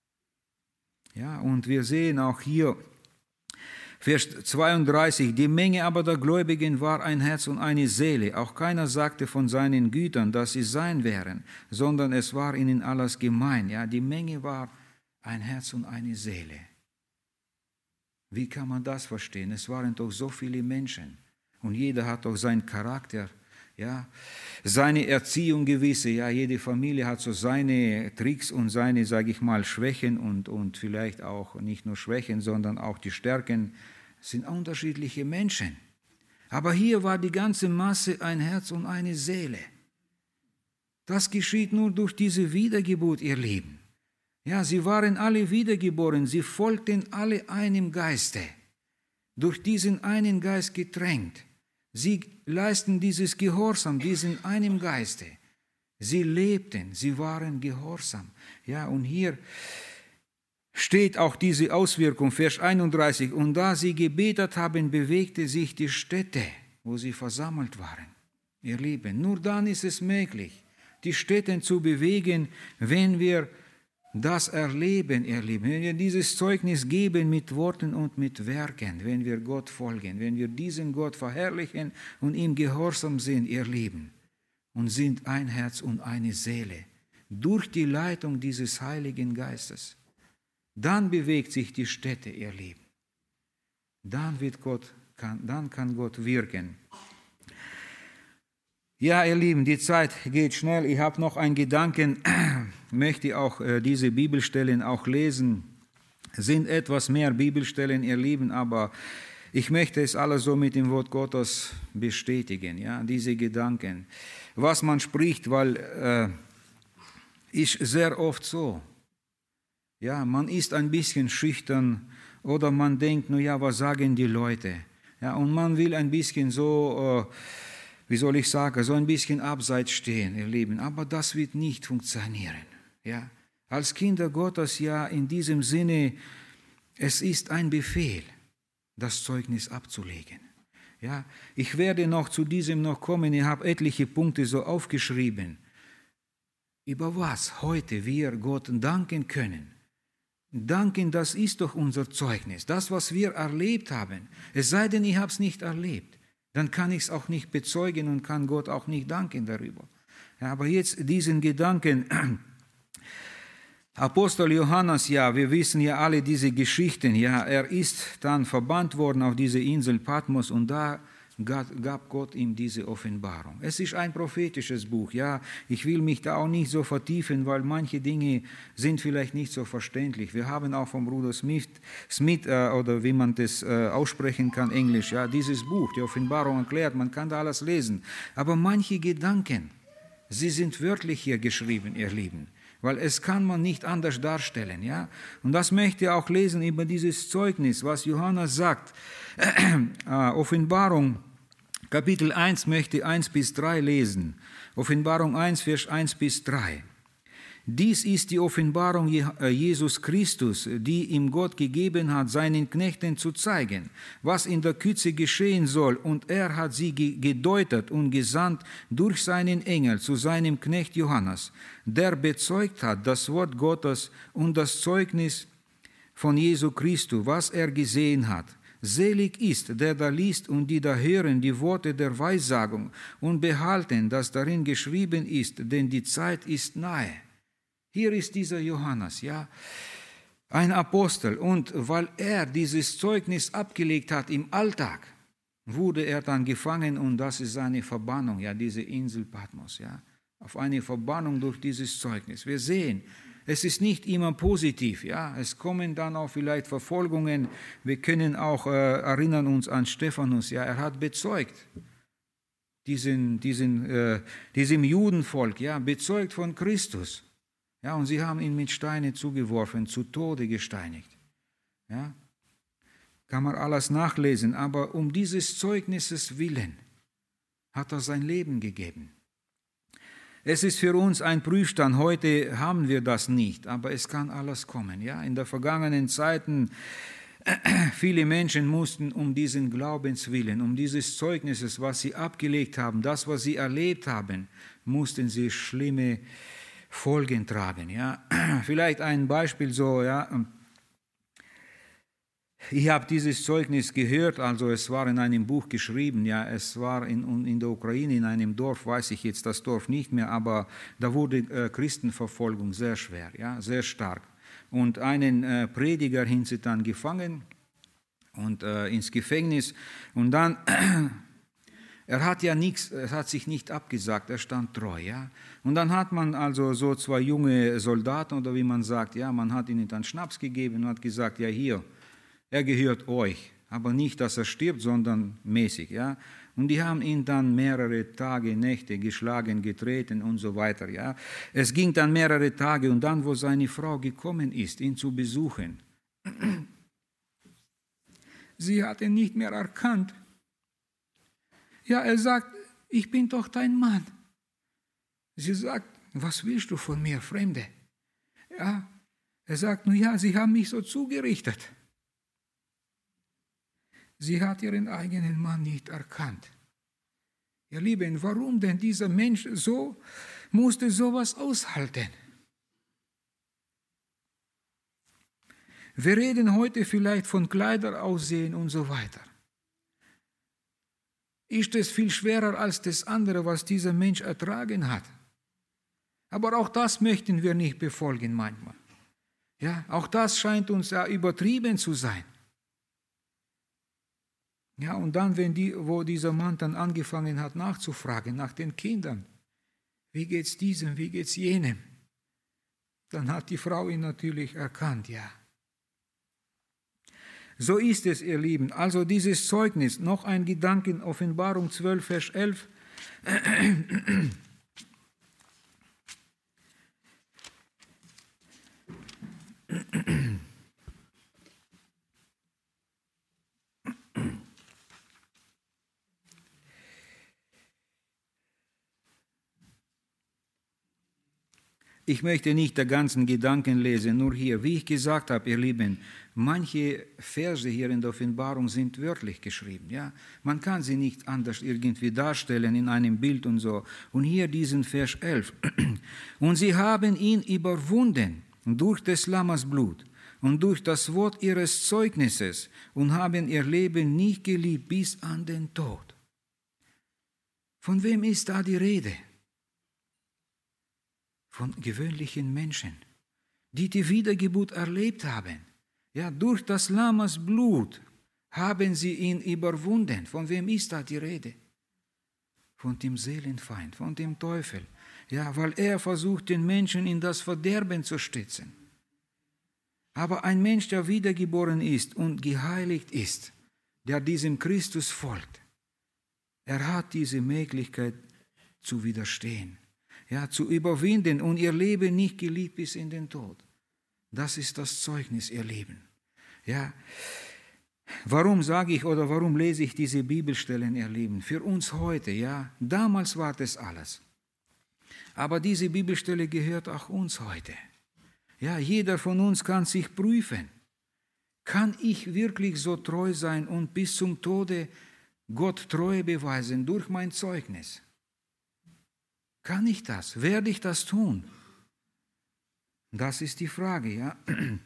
Ja, und wir sehen auch hier, Vers 32, die Menge aber der Gläubigen war ein Herz und eine Seele. Auch keiner sagte von seinen Gütern, dass sie sein wären, sondern es war ihnen alles gemein. Ja, die Menge war ein Herz und eine Seele. Wie kann man das verstehen? Es waren doch so viele Menschen. Und jeder hat doch seinen Charakter, ja, seine Erziehung gewisse, ja, jede Familie hat so seine Tricks und seine, sage ich mal, Schwächen und vielleicht auch nicht nur Schwächen, sondern auch die Stärken. Es sind unterschiedliche Menschen. Aber hier war die ganze Masse ein Herz und eine Seele. Das geschieht nur durch diese Wiedergeburt, ihr Lieben. Ja, sie waren alle wiedergeboren, sie folgten alle einem Geiste, durch diesen einen Geist getränkt. Sie leisten dieses Gehorsam, diesen einem Geiste. Sie lebten, sie waren gehorsam. Ja, und hier steht auch diese Auswirkung, Vers 31. Und da sie gebetet haben, bewegte sich die Stätte, wo sie versammelt waren. Ihr Lieben, nur dann ist es möglich, die Stätten zu bewegen, wenn wir das erleben, ihr Lieben, wenn wir dieses Zeugnis geben mit Worten und mit Werken, wenn wir Gott folgen, wenn wir diesen Gott verherrlichen und ihm gehorsam sind, ihr Lieben, und sind ein Herz und eine Seele, durch die Leitung dieses Heiligen Geistes, dann bewegt sich die Stätte, ihr Lieben. Dann kann Gott wirken. Ja, ihr Lieben, die Zeit geht schnell. Ich habe noch einen Gedanken, möchte auch diese Bibelstellen auch lesen. Es sind etwas mehr Bibelstellen, ihr Lieben, aber ich möchte es alles so mit dem Wort Gottes bestätigen, ja, diese Gedanken. Was man spricht, weil ist sehr oft so. Ja, man ist ein bisschen schüchtern oder man denkt, na ja, was sagen die Leute? Ja, und man will ein bisschen so wie soll ich sagen, so ein bisschen abseits stehen, ihr Lieben. Aber das wird nicht funktionieren. Ja? Als Kinder Gottes, ja, in diesem Sinne, es ist ein Befehl, das Zeugnis abzulegen. Ja? Ich werde noch zu diesem noch kommen, ich habe etliche Punkte so aufgeschrieben, über was heute wir Gott danken können. Danken, das ist doch unser Zeugnis, das, was wir erlebt haben. Es sei denn, ich habe es nicht erlebt. Dann kann ich es auch nicht bezeugen und kann Gott auch nicht danken darüber. Ja, aber jetzt diesen Gedanken, Apostel Johannes, ja, wir wissen ja alle diese Geschichten, ja, er ist dann verbannt worden auf diese Insel Patmos und da gab Gott ihm diese Offenbarung. Es ist ein prophetisches Buch, ja, ich will mich da auch nicht so vertiefen, weil manche Dinge sind vielleicht nicht so verständlich. Wir haben auch vom Bruder Smith oder wie man das aussprechen kann, Englisch, ja, dieses Buch, die Offenbarung erklärt, man kann da alles lesen. Aber manche Gedanken Sie sind wörtlich hier geschrieben, ihr Lieben, weil es kann man nicht anders darstellen. Ja? Und das möchte ich auch lesen über dieses Zeugnis, was Johannes sagt. Offenbarung, Kapitel 1 möchte ich 1 bis 3 lesen. Offenbarung 1, Vers 1 bis 3. Dies ist die Offenbarung Jesus Christus, die ihm Gott gegeben hat, seinen Knechten zu zeigen, was in der Kürze geschehen soll. Und er hat sie gedeutet und gesandt durch seinen Engel zu seinem Knecht Johannes, der bezeugt hat das Wort Gottes und das Zeugnis von Jesu Christus, was er gesehen hat. Selig ist, der da liest und die da hören die Worte der Weissagung und behalten, das darin geschrieben ist, denn die Zeit ist nahe. Hier ist dieser Johannes, ja, ein Apostel. Und weil er dieses Zeugnis abgelegt hat im Alltag, wurde er dann gefangen und das ist seine Verbannung, ja, diese Insel Patmos, ja, auf eine Verbannung durch dieses Zeugnis. Wir sehen, es ist nicht immer positiv, ja, es kommen dann auch vielleicht Verfolgungen. Wir können auch erinnern uns an Stephanus, ja, er hat bezeugt, diesem Judenvolk, ja, bezeugt von Christus. Ja, und sie haben ihn mit Steinen zugeworfen, zu Tode gesteinigt. Ja, kann man alles nachlesen, aber um dieses Zeugnisses willen hat er sein Leben gegeben. Es ist für uns ein Prüfstand, heute haben wir das nicht, aber es kann alles kommen. Ja, in der vergangenen Zeiten, viele Menschen mussten um diesen Glaubenswillen, um dieses Zeugnisses, was sie abgelegt haben, das, was sie erlebt haben, mussten sie schlimme Folgen tragen. Ja. Vielleicht ein Beispiel so, ja. Ich habe dieses Zeugnis gehört, also es war in einem Buch geschrieben, ja, es war in der Ukraine, in einem Dorf, weiß ich jetzt das Dorf nicht mehr, aber da wurde Christenverfolgung sehr schwer, ja, sehr stark. Und einen Prediger haben sie dann gefangen und ins Gefängnis und dann... Er hat ja nichts, er hat sich nicht abgesagt, er stand treu, ja. Und dann hat man also so zwei junge Soldaten, oder wie man sagt, ja, man hat ihnen dann Schnaps gegeben und hat gesagt, ja hier, er gehört euch, aber nicht, dass er stirbt, sondern mäßig, ja. Und die haben ihn dann mehrere Tage, Nächte geschlagen, getreten und so weiter, ja. Es ging dann mehrere Tage und dann, wo seine Frau gekommen ist, ihn zu besuchen, sie hat ihn nicht mehr erkannt. Ja, er sagt, ich bin doch dein Mann. Sie sagt, was willst du von mir, Fremde? Ja, er sagt, nun ja, sie haben mich so zugerichtet. Sie hat ihren eigenen Mann nicht erkannt. Ihr Lieben, warum denn dieser Mensch musste sowas aushalten? Wir reden heute vielleicht von Kleideraussehen und so weiter. Ist es viel schwerer als das andere, was dieser Mensch ertragen hat. Aber auch das möchten wir nicht befolgen manchmal. Ja, auch das scheint uns ja übertrieben zu sein. Ja, und dann, wo dieser Mann dann angefangen hat nachzufragen nach den Kindern, wie geht's diesem, wie geht's jenem, dann hat die Frau ihn natürlich erkannt, ja. So ist es, ihr Lieben. Also dieses Zeugnis, noch ein Gedanken, Offenbarung 12, Vers 11. Ich möchte nicht den ganzen Gedanken lesen, nur hier. Wie ich gesagt habe, ihr Lieben, manche Verse hier in der Offenbarung sind wörtlich geschrieben. Ja? Man kann sie nicht anders irgendwie darstellen in einem Bild und so. Und hier diesen Vers 11. Und sie haben ihn überwunden durch des Lammes Blut und durch das Wort ihres Zeugnisses und haben ihr Leben nicht geliebt bis an den Tod. Von wem ist da die Rede? Von gewöhnlichen Menschen, die die Wiedergeburt erlebt haben. Ja, durch das Lammes Blut haben sie ihn überwunden. Von wem ist da die Rede? Von dem Seelenfeind, von dem Teufel. Ja, weil er versucht, den Menschen in das Verderben zu stürzen. Aber ein Mensch, der wiedergeboren ist und geheiligt ist, der diesem Christus folgt, er hat diese Möglichkeit zu widerstehen. ja, zu überwinden und ihr Leben nicht geliebt bis in den Tod. Das ist das Zeugnis, ihr Lieben. Ja, warum sage ich oder warum lese ich diese Bibelstellen, ihr Lieben? Für uns heute, ja, damals war das alles. Aber diese Bibelstelle gehört auch uns heute. Ja, jeder von uns kann sich prüfen. Kann ich wirklich so treu sein und bis zum Tode Gott Treue beweisen durch mein Zeugnis? Kann ich das? Werde ich das tun? Das ist die Frage, ja.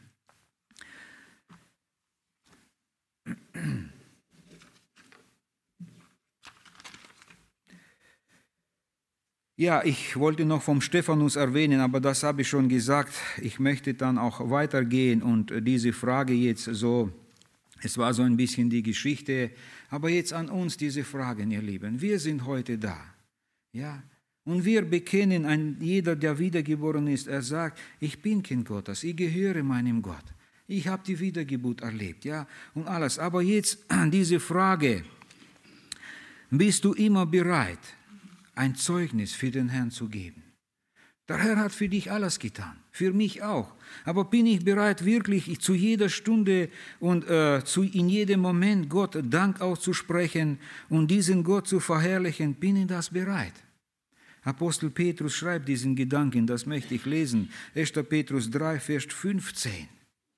Ja, ich wollte noch vom Stephanus erwähnen, aber das habe ich schon gesagt. Ich möchte dann auch weitergehen und diese Frage jetzt so, es war so ein bisschen die Geschichte, aber jetzt an uns diese Fragen, ihr Lieben. Wir sind heute da, ja, und wir bekennen, jeder, der wiedergeboren ist, er sagt, ich bin Kind Gottes, ich gehöre meinem Gott. Ich habe die Wiedergeburt erlebt, ja, und alles. Aber jetzt diese Frage, bist du immer bereit, ein Zeugnis für den Herrn zu geben? Der Herr hat für dich alles getan, für mich auch. Aber bin ich bereit, wirklich zu jeder Stunde und in jedem Moment Gott Dank auszusprechen und diesen Gott zu verherrlichen? Bin ich das bereit? Apostel Petrus schreibt diesen Gedanken, das möchte ich lesen. 1. Petrus 3, Vers 15.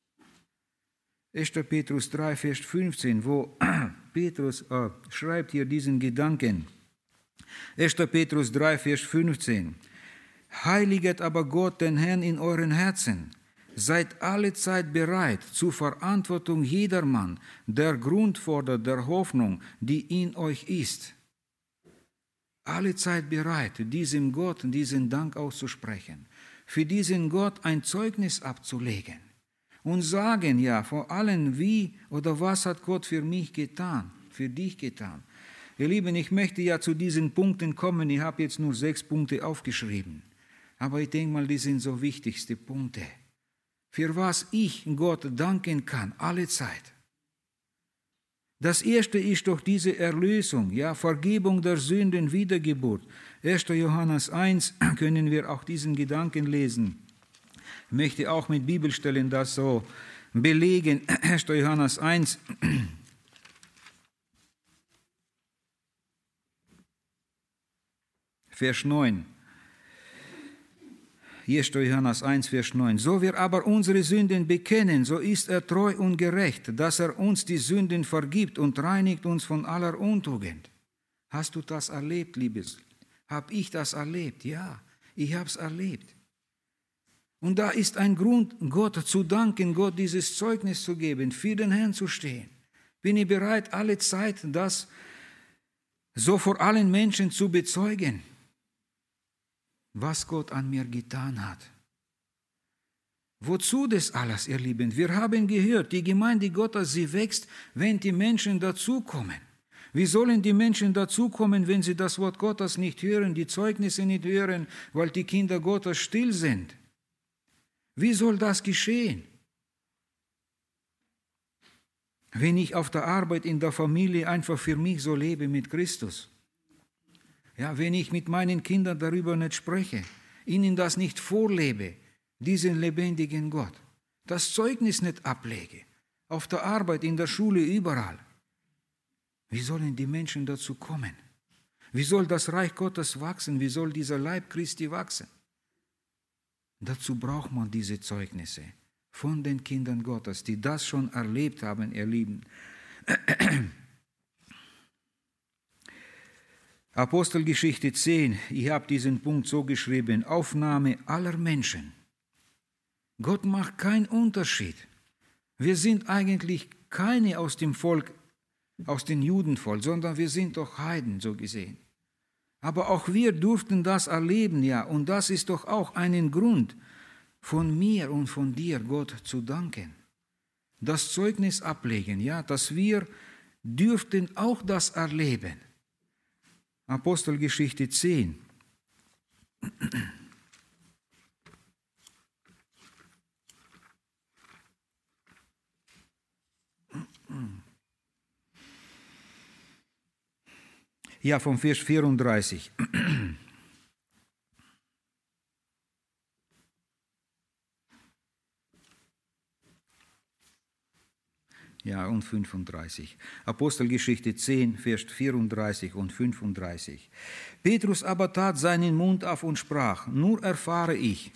1. Petrus 3, Vers 15, wo Petrus schreibt hier diesen Gedanken. 1. Petrus 3, Vers 15. Heiliget aber Gott den Herrn in euren Herzen. Seid alle Zeit bereit zur Verantwortung jedermann, der Grund fordert der Hoffnung, die in euch ist. Alle Zeit bereit, diesem Gott diesen Dank auszusprechen, für diesen Gott ein Zeugnis abzulegen und sagen, ja, vor allem wie oder was hat Gott für mich getan, für dich getan. Ihr Lieben, ich möchte ja zu diesen Punkten kommen, ich habe jetzt nur 6 Punkte aufgeschrieben, aber ich denke mal, die sind so wichtigste Punkte, für was ich Gott danken kann, alle Zeit. Das erste ist doch diese Erlösung, ja, Vergebung der Sünden, Wiedergeburt. 1. Johannes 1 können wir auch diesen Gedanken lesen. Ich möchte auch mit Bibelstellen das so belegen. 1. Johannes 1. Vers 9. 1. Johannes 1, Vers 9. So wir aber unsere Sünden bekennen, so ist er treu und gerecht, dass er uns die Sünden vergibt und reinigt uns von aller Untugend. Hast du das erlebt, Liebes? Habe ich das erlebt? Ja, ich habe es erlebt. Und da ist ein Grund, Gott zu danken, Gott dieses Zeugnis zu geben, für den Herrn zu stehen. Bin ich bereit, alle Zeit das so vor allen Menschen zu bezeugen, was Gott an mir getan hat. Wozu das alles, ihr Lieben? Wir haben gehört, die Gemeinde Gottes, sie wächst, wenn die Menschen dazukommen. Wie sollen die Menschen dazukommen, wenn sie das Wort Gottes nicht hören, die Zeugnisse nicht hören, weil die Kinder Gottes still sind? Wie soll das geschehen? Wenn ich auf der Arbeit, in der Familie einfach für mich so lebe mit Christus. Ja, wenn ich mit meinen Kindern darüber nicht spreche, ihnen das nicht vorlebe, diesen lebendigen Gott, das Zeugnis nicht ablege, auf der Arbeit, in der Schule, überall. Wie sollen die Menschen dazu kommen? Wie soll das Reich Gottes wachsen? Wie soll dieser Leib Christi wachsen? Dazu braucht man diese Zeugnisse von den Kindern Gottes, die das schon erlebt haben, ihr Lieben. Apostelgeschichte 10, ich habe diesen Punkt so geschrieben, Aufnahme aller Menschen. Gott macht keinen Unterschied. Wir sind eigentlich keine aus dem Volk, aus dem Judenvolk, sondern wir sind doch Heiden, so gesehen. Aber auch wir durften das erleben, ja, und das ist doch auch ein Grund, von mir und von dir Gott zu danken. Das Zeugnis ablegen, ja, dass wir dürften auch das erleben. Apostelgeschichte 10. Ja, vom Vers 34. Ja, und 35. Apostelgeschichte 10, Vers 34 und 35. Petrus aber tat seinen Mund auf und sprach, nun erfahre ich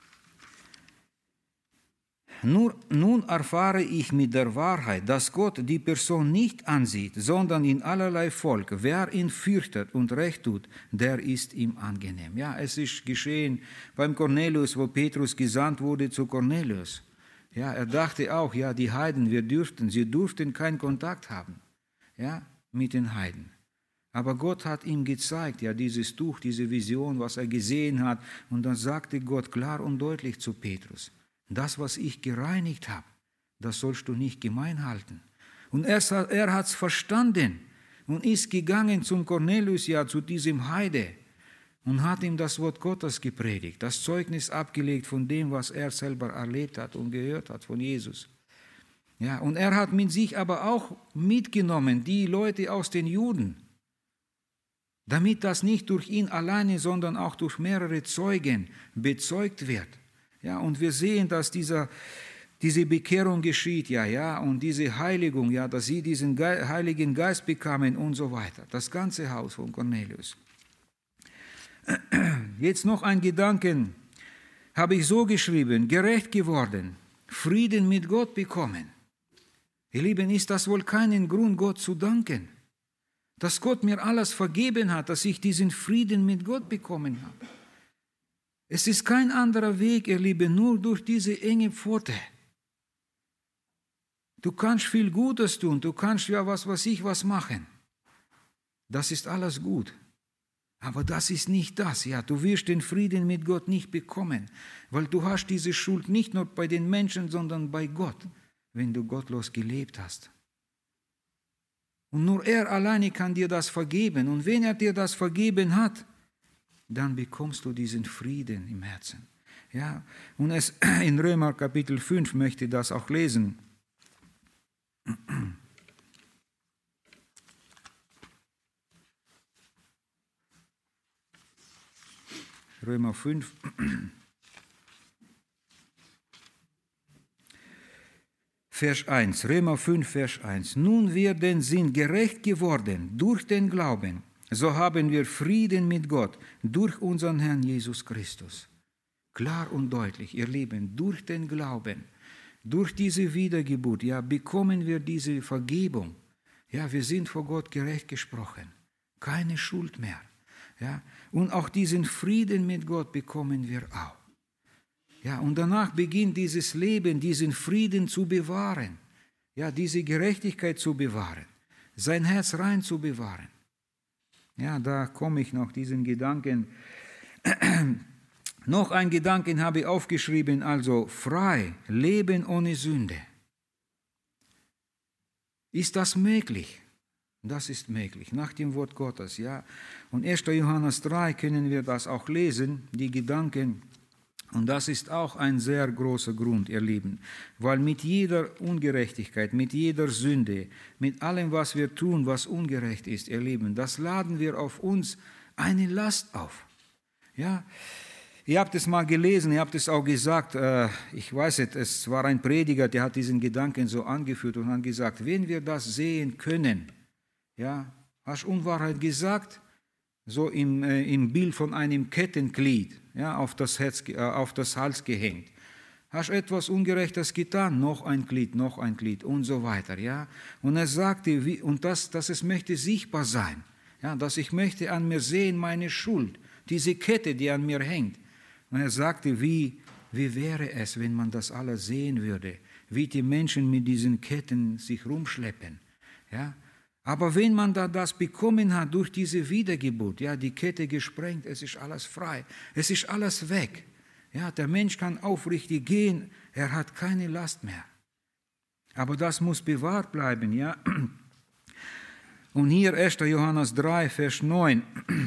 mit der Wahrheit, dass Gott die Person nicht ansieht, sondern in allerlei Volk. Wer ihn fürchtet und recht tut, der ist ihm angenehm. Ja, es ist geschehen beim Cornelius, wo Petrus gesandt wurde zu Cornelius. Ja, er dachte auch, ja, die Heiden, sie durften keinen Kontakt haben, ja, mit den Heiden. Aber Gott hat ihm gezeigt, ja, dieses Tuch, diese Vision, was er gesehen hat. Und dann sagte Gott klar und deutlich zu Petrus, das, was ich gereinigt habe, das sollst du nicht gemein halten. Und er hat es verstanden und ist gegangen zum Cornelius, ja, zu diesem Heide, und hat ihm das Wort Gottes gepredigt, das Zeugnis abgelegt von dem, was er selber erlebt hat und gehört hat von Jesus. Ja, und er hat mit sich aber auch mitgenommen, die Leute aus den Juden, damit das nicht durch ihn alleine, sondern auch durch mehrere Zeugen bezeugt wird. Ja, und wir sehen, dass diese Bekehrung geschieht, ja, und diese Heiligung, ja, dass sie diesen Heiligen Geist bekamen und so weiter. Das ganze Haus von Cornelius. Jetzt noch ein Gedanken, habe ich so geschrieben, gerecht geworden, Frieden mit Gott bekommen. Ihr Lieben, ist das wohl keinen Grund, Gott zu danken? Dass Gott mir alles vergeben hat, dass ich diesen Frieden mit Gott bekommen habe. Es ist kein anderer Weg, ihr Lieben, nur durch diese enge Pforte. Du kannst viel Gutes tun, du kannst ja was machen. Das ist alles gut. Aber das ist nicht das, ja, du wirst den Frieden mit Gott nicht bekommen, weil du hast diese Schuld nicht nur bei den Menschen, sondern bei Gott, wenn du gottlos gelebt hast. Und nur er alleine kann dir das vergeben. Und wenn er dir das vergeben hat, dann bekommst du diesen Frieden im Herzen. Ja, und in Römer Kapitel 5 möchte ich das auch lesen. Römer 5. Vers 1, Römer 5, Vers 1. Nun wir denn sind gerecht geworden durch den Glauben, so haben wir Frieden mit Gott durch unseren Herrn Jesus Christus. Klar und deutlich, ihr Lieben, durch den Glauben, durch diese Wiedergeburt, ja, bekommen wir diese Vergebung. Ja, wir sind vor Gott gerecht gesprochen. Keine Schuld mehr. Ja, und auch diesen Frieden mit Gott bekommen wir auch. Ja, und danach beginnt dieses Leben, diesen Frieden zu bewahren. Ja, diese Gerechtigkeit zu bewahren. Sein Herz rein zu bewahren. Ja, da komme ich noch, diesen Gedanken. Noch ein Gedanken habe ich aufgeschrieben, also frei, Leben ohne Sünde. Ist das möglich? Das ist möglich, nach dem Wort Gottes, ja. Und 1. Johannes 3 können wir das auch lesen, die Gedanken. Und das ist auch ein sehr großer Grund, ihr Lieben. Weil mit jeder Ungerechtigkeit, mit jeder Sünde, mit allem, was wir tun, was ungerecht ist, ihr Lieben, das laden wir auf uns eine Last auf. Ja, ihr habt es mal gelesen, ihr habt es auch gesagt, ich weiß nicht, es war ein Prediger, der hat diesen Gedanken so angeführt und hat gesagt, wenn wir das sehen können, ja, hast Unwahrheit gesagt, so im Bild von einem Kettenglied, ja, auf das Hals gehängt. Hast etwas Ungerechtes getan, noch ein Glied und so weiter. Ja. Und er sagte, dass es möchte sichtbar sein, ja, dass ich möchte an mir sehen meine Schuld, diese Kette, die an mir hängt. Und er sagte, wie wäre es, wenn man das alles sehen würde, wie die Menschen mit diesen Ketten sich rumschleppen. Ja. Aber wenn man da das bekommen hat durch diese Wiedergeburt, ja, die Kette gesprengt, es ist alles frei, es ist alles weg. Ja, der Mensch kann aufrichtig gehen, er hat keine Last mehr. Aber das muss bewahrt bleiben, ja. Und hier 1. Johannes 3, Vers 9.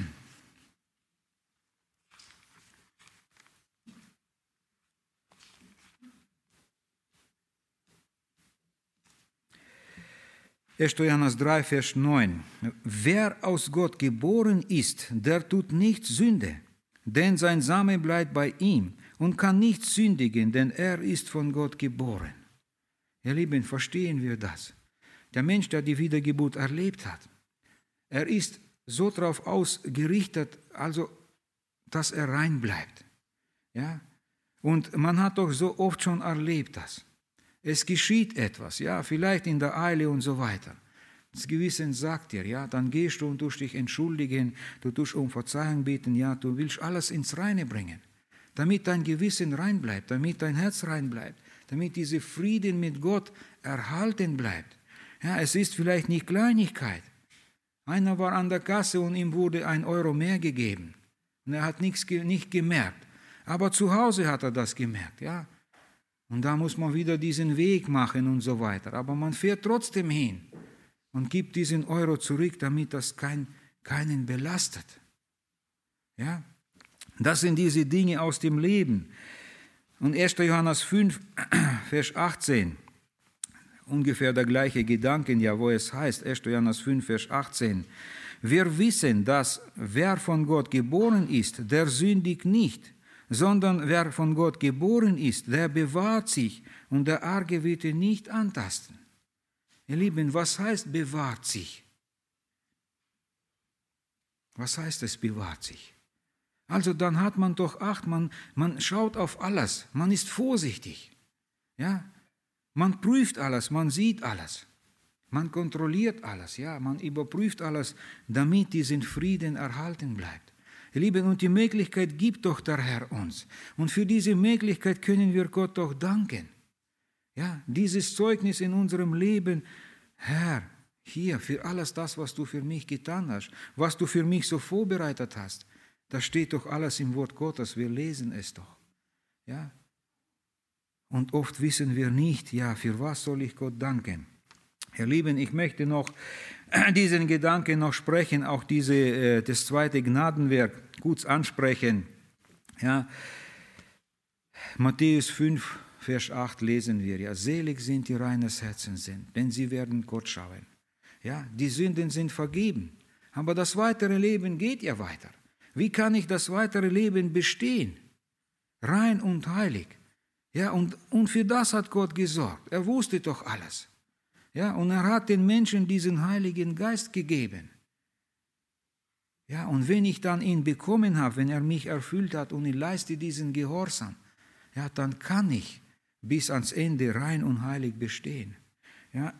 1. Johannes 3, Vers 9. Wer aus Gott geboren ist, der tut nicht Sünde, denn sein Same bleibt bei ihm und kann nicht sündigen, denn er ist von Gott geboren. Ihr Lieben, verstehen wir das? Der Mensch, der die Wiedergeburt erlebt hat, er ist so darauf ausgerichtet, also, dass er rein bleibt. Ja? Und man hat doch so oft schon erlebt das. Es geschieht etwas, ja, vielleicht in der Eile und so weiter. Das Gewissen sagt dir, ja, dann gehst du und tust dich entschuldigen, du tust um Verzeihung bitten, ja, du willst alles ins Reine bringen, damit dein Gewissen rein bleibt, damit dein Herz rein bleibt, damit dieser Frieden mit Gott erhalten bleibt. Ja, es ist vielleicht nicht Kleinigkeit. Einer war an der Kasse und ihm wurde 1 Euro mehr gegeben. Und er hat nicht gemerkt. Aber zu Hause hat er das gemerkt, ja. Und da muss man wieder diesen Weg machen und so weiter. Aber man fährt trotzdem hin und gibt diesen Euro zurück, damit das keinen belastet. Ja? Das sind diese Dinge aus dem Leben. Und 1. Johannes 5, Vers 18, ungefähr der gleiche Gedanke, ja, wo es heißt, 1. Johannes 5, Vers 18, wir wissen, dass wer von Gott geboren ist, der sündigt nicht, sondern wer von Gott geboren ist, der bewahrt sich und der Arge wird ihn nicht antasten. Ihr Lieben, was heißt bewahrt sich? Was heißt es bewahrt sich? Also dann hat man doch Acht, man schaut auf alles, man ist vorsichtig. Ja? Man prüft alles, man sieht alles, man kontrolliert alles, ja? Man überprüft alles, damit diesen Frieden erhalten bleibt. Ihr Lieben, und die Möglichkeit gibt doch der Herr uns. Und für diese Möglichkeit können wir Gott doch danken. Ja, dieses Zeugnis in unserem Leben, Herr, hier, für alles das, was du für mich getan hast, was du für mich so vorbereitet hast, das steht doch alles im Wort Gottes, wir lesen es doch. Ja? Und oft wissen wir nicht, ja, für was soll ich Gott danken? Ihr Lieben, ich möchte noch diesen Gedanken noch sprechen, auch das zweite Gnadenwerk kurz ansprechen. Ja? Matthäus 5, Vers 8 lesen wir, ja, selig sind die reines Herzen sind, denn sie werden Gott schauen. Ja, die Sünden sind vergeben, aber das weitere Leben geht ja weiter. Wie kann ich das weitere Leben bestehen? Rein und heilig. Ja, und für das hat Gott gesorgt. Er wusste doch alles. Ja, und er hat den Menschen diesen Heiligen Geist gegeben. Ja, und wenn ich dann ihn bekommen habe, wenn er mich erfüllt hat und ich leiste diesen Gehorsam, ja, dann kann ich bis ans Ende rein und heilig bestehen. Ja.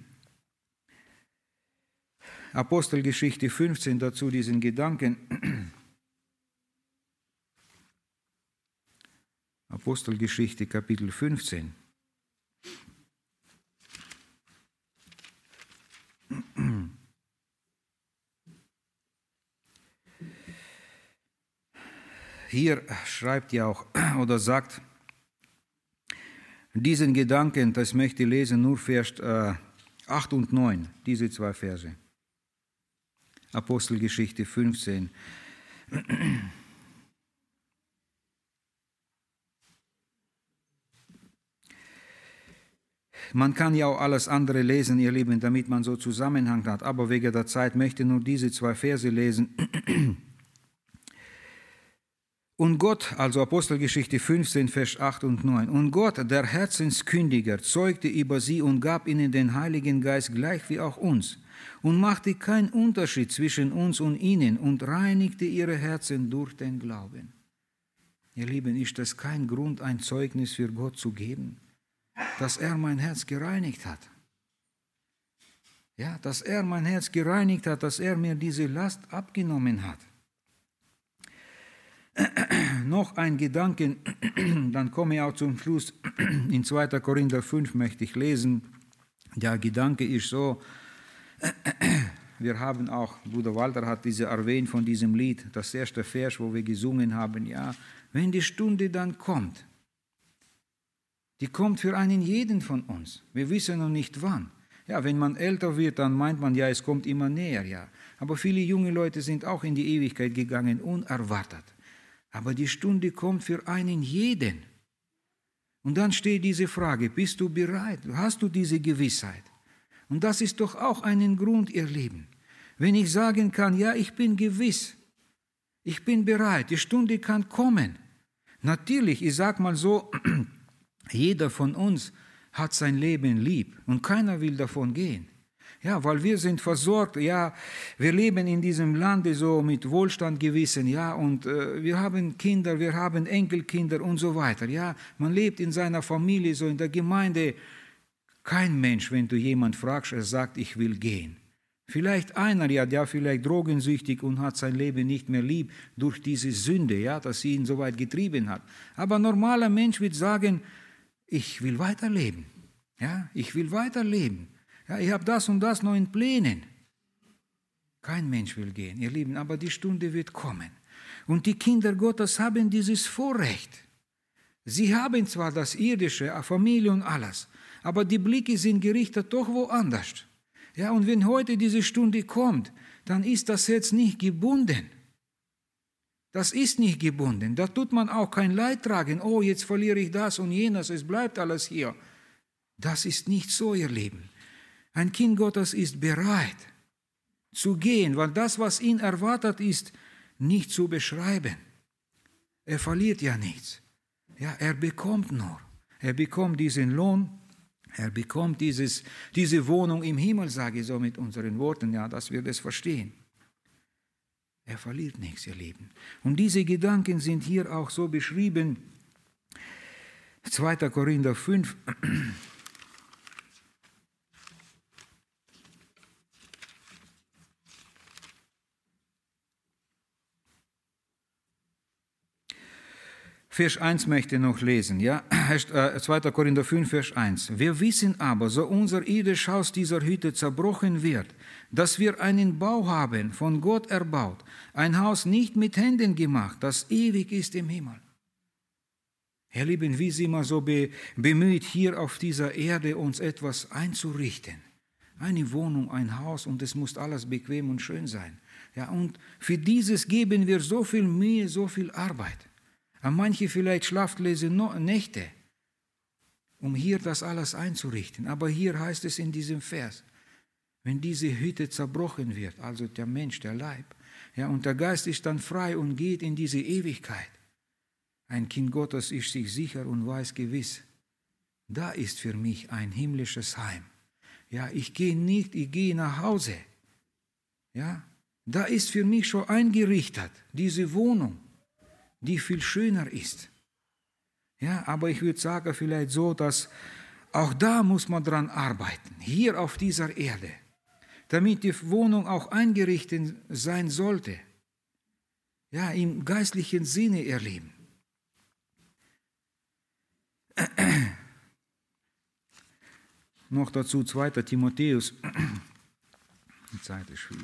Apostelgeschichte 15 dazu diesen Gedanken. Apostelgeschichte Kapitel 15. Hier schreibt ja auch oder sagt, diesen Gedanken, das möchte ich lesen, nur Vers 8 und 9, diese 2 Verse. Apostelgeschichte 15. Man kann ja auch alles andere lesen, ihr Lieben, damit man so Zusammenhang hat, aber wegen der Zeit möchte ich nur diese 2 Verse lesen. Und Gott, also Apostelgeschichte 15, Vers 8 und 9, und Gott, der Herzenskündiger, zeugte über sie und gab ihnen den Heiligen Geist gleich wie auch uns und machte keinen Unterschied zwischen uns und ihnen und reinigte ihre Herzen durch den Glauben. Ihr Lieben, ist das kein Grund, ein Zeugnis für Gott zu geben, dass er mein Herz gereinigt hat? Ja, dass er mein Herz gereinigt hat, dass er mir diese Last abgenommen hat. Noch ein Gedanke, dann komme ich auch zum Schluss. In 2. Korinther 5 möchte ich lesen. Der Gedanke ist so, wir haben auch, Bruder Walter hat diese erwähnt von diesem Lied, das erste Vers, wo wir gesungen haben, ja, wenn die Stunde dann kommt, die kommt für einen jeden von uns. Wir wissen noch nicht wann. Ja, wenn man älter wird, dann meint man, ja, es kommt immer näher, ja. Aber viele junge Leute sind auch in die Ewigkeit gegangen, unerwartet. Aber die Stunde kommt für einen jeden. Und dann steht diese Frage, bist du bereit? Hast du diese Gewissheit? Und das ist doch auch ein Grund, ihr Lieben. Wenn ich sagen kann, ja, ich bin gewiss, ich bin bereit, die Stunde kann kommen. Natürlich, ich sage mal so, jeder von uns hat sein Leben lieb und keiner will davon gehen. Ja, weil wir sind versorgt, ja, wir leben in diesem Lande so mit Wohlstand gewissen, ja, und wir haben Kinder, wir haben Enkelkinder und so weiter, ja. Man lebt in seiner Familie, so in der Gemeinde. Kein Mensch, wenn du jemand fragst, er sagt, ich will gehen. Vielleicht einer, ja, der vielleicht drogensüchtig und hat sein Leben nicht mehr lieb durch diese Sünde, ja, dass sie ihn so weit getrieben hat. Aber ein normaler Mensch wird sagen, ich will weiterleben, ja, ich will weiterleben. Ja, ich habe das und das noch in Plänen. Kein Mensch will gehen, ihr Lieben, aber die Stunde wird kommen. Und die Kinder Gottes haben dieses Vorrecht. Sie haben zwar das Irdische, Familie und alles, aber die Blicke sind gerichtet doch woanders. Ja, und wenn heute diese Stunde kommt, dann ist das Herz nicht gebunden. Das ist nicht gebunden. Da tut man auch kein Leid tragen. Oh, jetzt verliere ich das und jenes, es bleibt alles hier. Das ist nicht so, ihr Lieben. Ein Kind Gottes ist bereit zu gehen, weil das, was ihn erwartet, ist nicht zu beschreiben. Er verliert ja nichts. Ja, er bekommt nur. Er bekommt diesen Lohn, er bekommt diese Wohnung im Himmel, sage ich so mit unseren Worten, ja, dass wir das verstehen. Er verliert nichts, ihr Lieben. Und diese Gedanken sind hier auch so beschrieben. 2. Korinther 5. Vers 1 möchte ich noch lesen, ja? 2. Korinther 5, Vers 1. Wir wissen aber, so unser irdisches Haus dieser Hütte zerbrochen wird, dass wir einen Bau haben, von Gott erbaut, ein Haus nicht mit Händen gemacht, das ewig ist im Himmel. Ihr Lieben, wir sind immer so bemüht, hier auf dieser Erde uns etwas einzurichten. Eine Wohnung, ein Haus, und es muss alles bequem und schön sein. Ja, und für dieses geben wir so viel Mühe, so viel Arbeit. Manche vielleicht schlaflose Nächte, um hier das alles einzurichten. Aber hier heißt es in diesem Vers, wenn diese Hütte zerbrochen wird, also der Mensch, der Leib, ja, und der Geist ist dann frei und geht in diese Ewigkeit. Ein Kind Gottes ist sich sicher und weiß gewiss, da ist für mich ein himmlisches Heim. Ja, ich gehe nach Hause. Ja, da ist für mich schon eingerichtet, diese Wohnung, die viel schöner ist. Ja, aber ich würde sagen vielleicht so, dass auch da muss man dran arbeiten, hier auf dieser Erde, damit die Wohnung auch eingerichtet sein sollte. Ja, im geistlichen Sinne, ihr Lieben. Noch dazu 2. Timotheus. Die Zeit ist schwierig.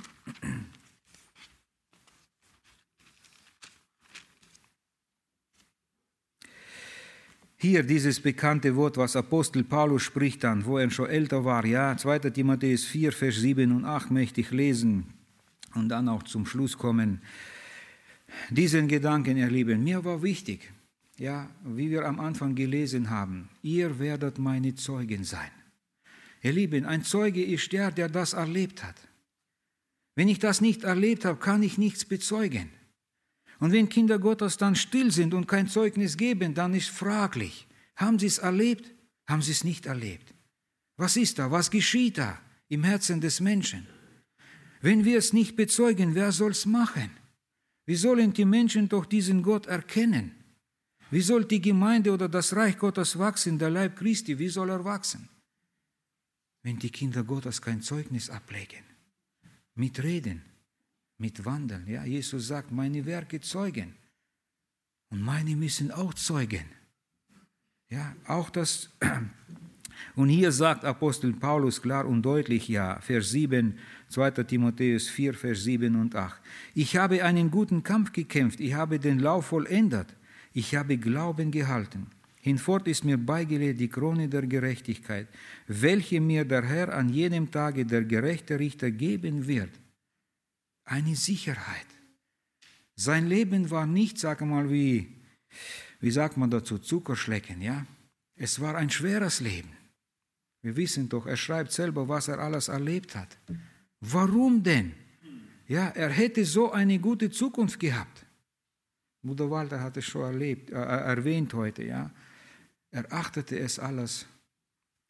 Hier dieses bekannte Wort, was Apostel Paulus spricht dann, wo er schon älter war, ja, 2. Timotheus 4, Vers 7 und 8 möchte ich lesen und dann auch zum Schluss kommen. Diesen Gedanken, ihr Lieben, mir war wichtig, ja, wie wir am Anfang gelesen haben, ihr werdet meine Zeugen sein. Ihr Lieben, ein Zeuge ist der das erlebt hat. Wenn ich das nicht erlebt habe, kann ich nichts bezeugen. Und wenn Kinder Gottes dann still sind und kein Zeugnis geben, dann ist fraglich. Haben sie es erlebt? Haben sie es nicht erlebt? Was ist da? Was geschieht da im Herzen des Menschen? Wenn wir es nicht bezeugen, wer soll es machen? Wie sollen die Menschen doch diesen Gott erkennen? Wie soll die Gemeinde oder das Reich Gottes wachsen, der Leib Christi, wie soll er wachsen? Wenn die Kinder Gottes kein Zeugnis ablegen, mitreden, mit Wandeln. Ja, Jesus sagt, meine Werke zeugen. Und meine müssen auch zeugen. Ja, auch das. Und hier sagt Apostel Paulus klar und deutlich, ja, Vers 7, 2. Timotheus 4, Vers 7 und 8. Ich habe einen guten Kampf gekämpft, ich habe den Lauf vollendet, ich habe Glauben gehalten. Hinfort ist mir beigelegt die Krone der Gerechtigkeit, welche mir der Herr an jenem Tage der gerechte Richter geben wird. Eine Sicherheit. Sein Leben war nicht, sag mal, wie sagt man dazu, Zuckerschlecken, ja? Es war ein schweres Leben. Wir wissen doch, er schreibt selber, was er alles erlebt hat. Warum denn? Ja, er hätte so eine gute Zukunft gehabt. Bruder Walter hat es schon erwähnt heute, ja? Er achtete es alles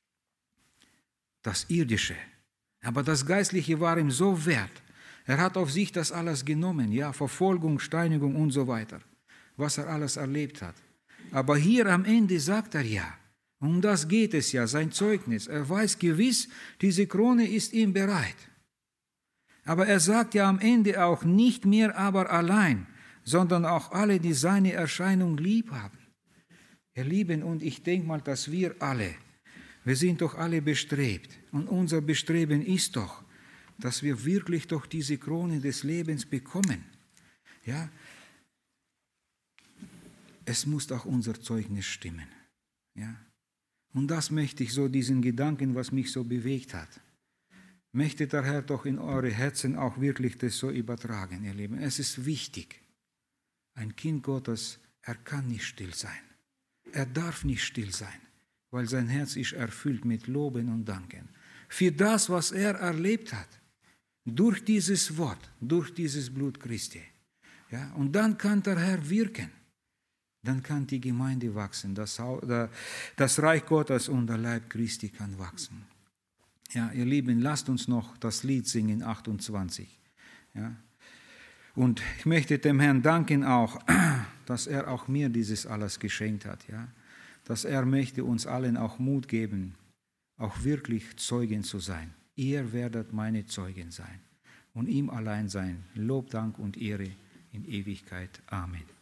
das Irdische. Aber das Geistliche war ihm so wert. Er hat auf sich das alles genommen, ja, Verfolgung, Steinigung und so weiter, was er alles erlebt hat. Aber hier am Ende sagt er ja, um das geht es ja, sein Zeugnis. Er weiß gewiss, diese Krone ist ihm bereit. Aber er sagt ja am Ende auch, nicht mehr aber allein, sondern auch alle, die seine Erscheinung lieb haben. Ihr Lieben, und ich denke mal, dass wir sind doch alle bestrebt. Und unser Bestreben ist doch, dass wir wirklich doch diese Krone des Lebens bekommen. Ja? Es muss auch unser Zeugnis stimmen. Ja? Und das möchte ich so, diesen Gedanken, was mich so bewegt hat, möchte der Herr doch in eure Herzen auch wirklich das so übertragen, ihr Lieben. Es ist wichtig. Ein Kind Gottes, er kann nicht still sein. Er darf nicht still sein, weil sein Herz ist erfüllt mit Loben und Danken. Für das, was er erlebt hat. Durch dieses Wort, durch dieses Blut Christi. Ja, und dann kann der Herr wirken. Dann kann die Gemeinde wachsen. Das Reich Gottes und der Leib Christi kann wachsen. Ja, ihr Lieben, lasst uns noch das Lied singen, 28. Ja. Und ich möchte dem Herrn danken auch, dass er auch mir dieses alles geschenkt hat. Ja. Dass er möchte uns allen auch Mut geben, auch wirklich Zeugen zu sein. Ihr werdet meine Zeugen sein und ihm allein sein. Lob, Dank und Ehre in Ewigkeit. Amen.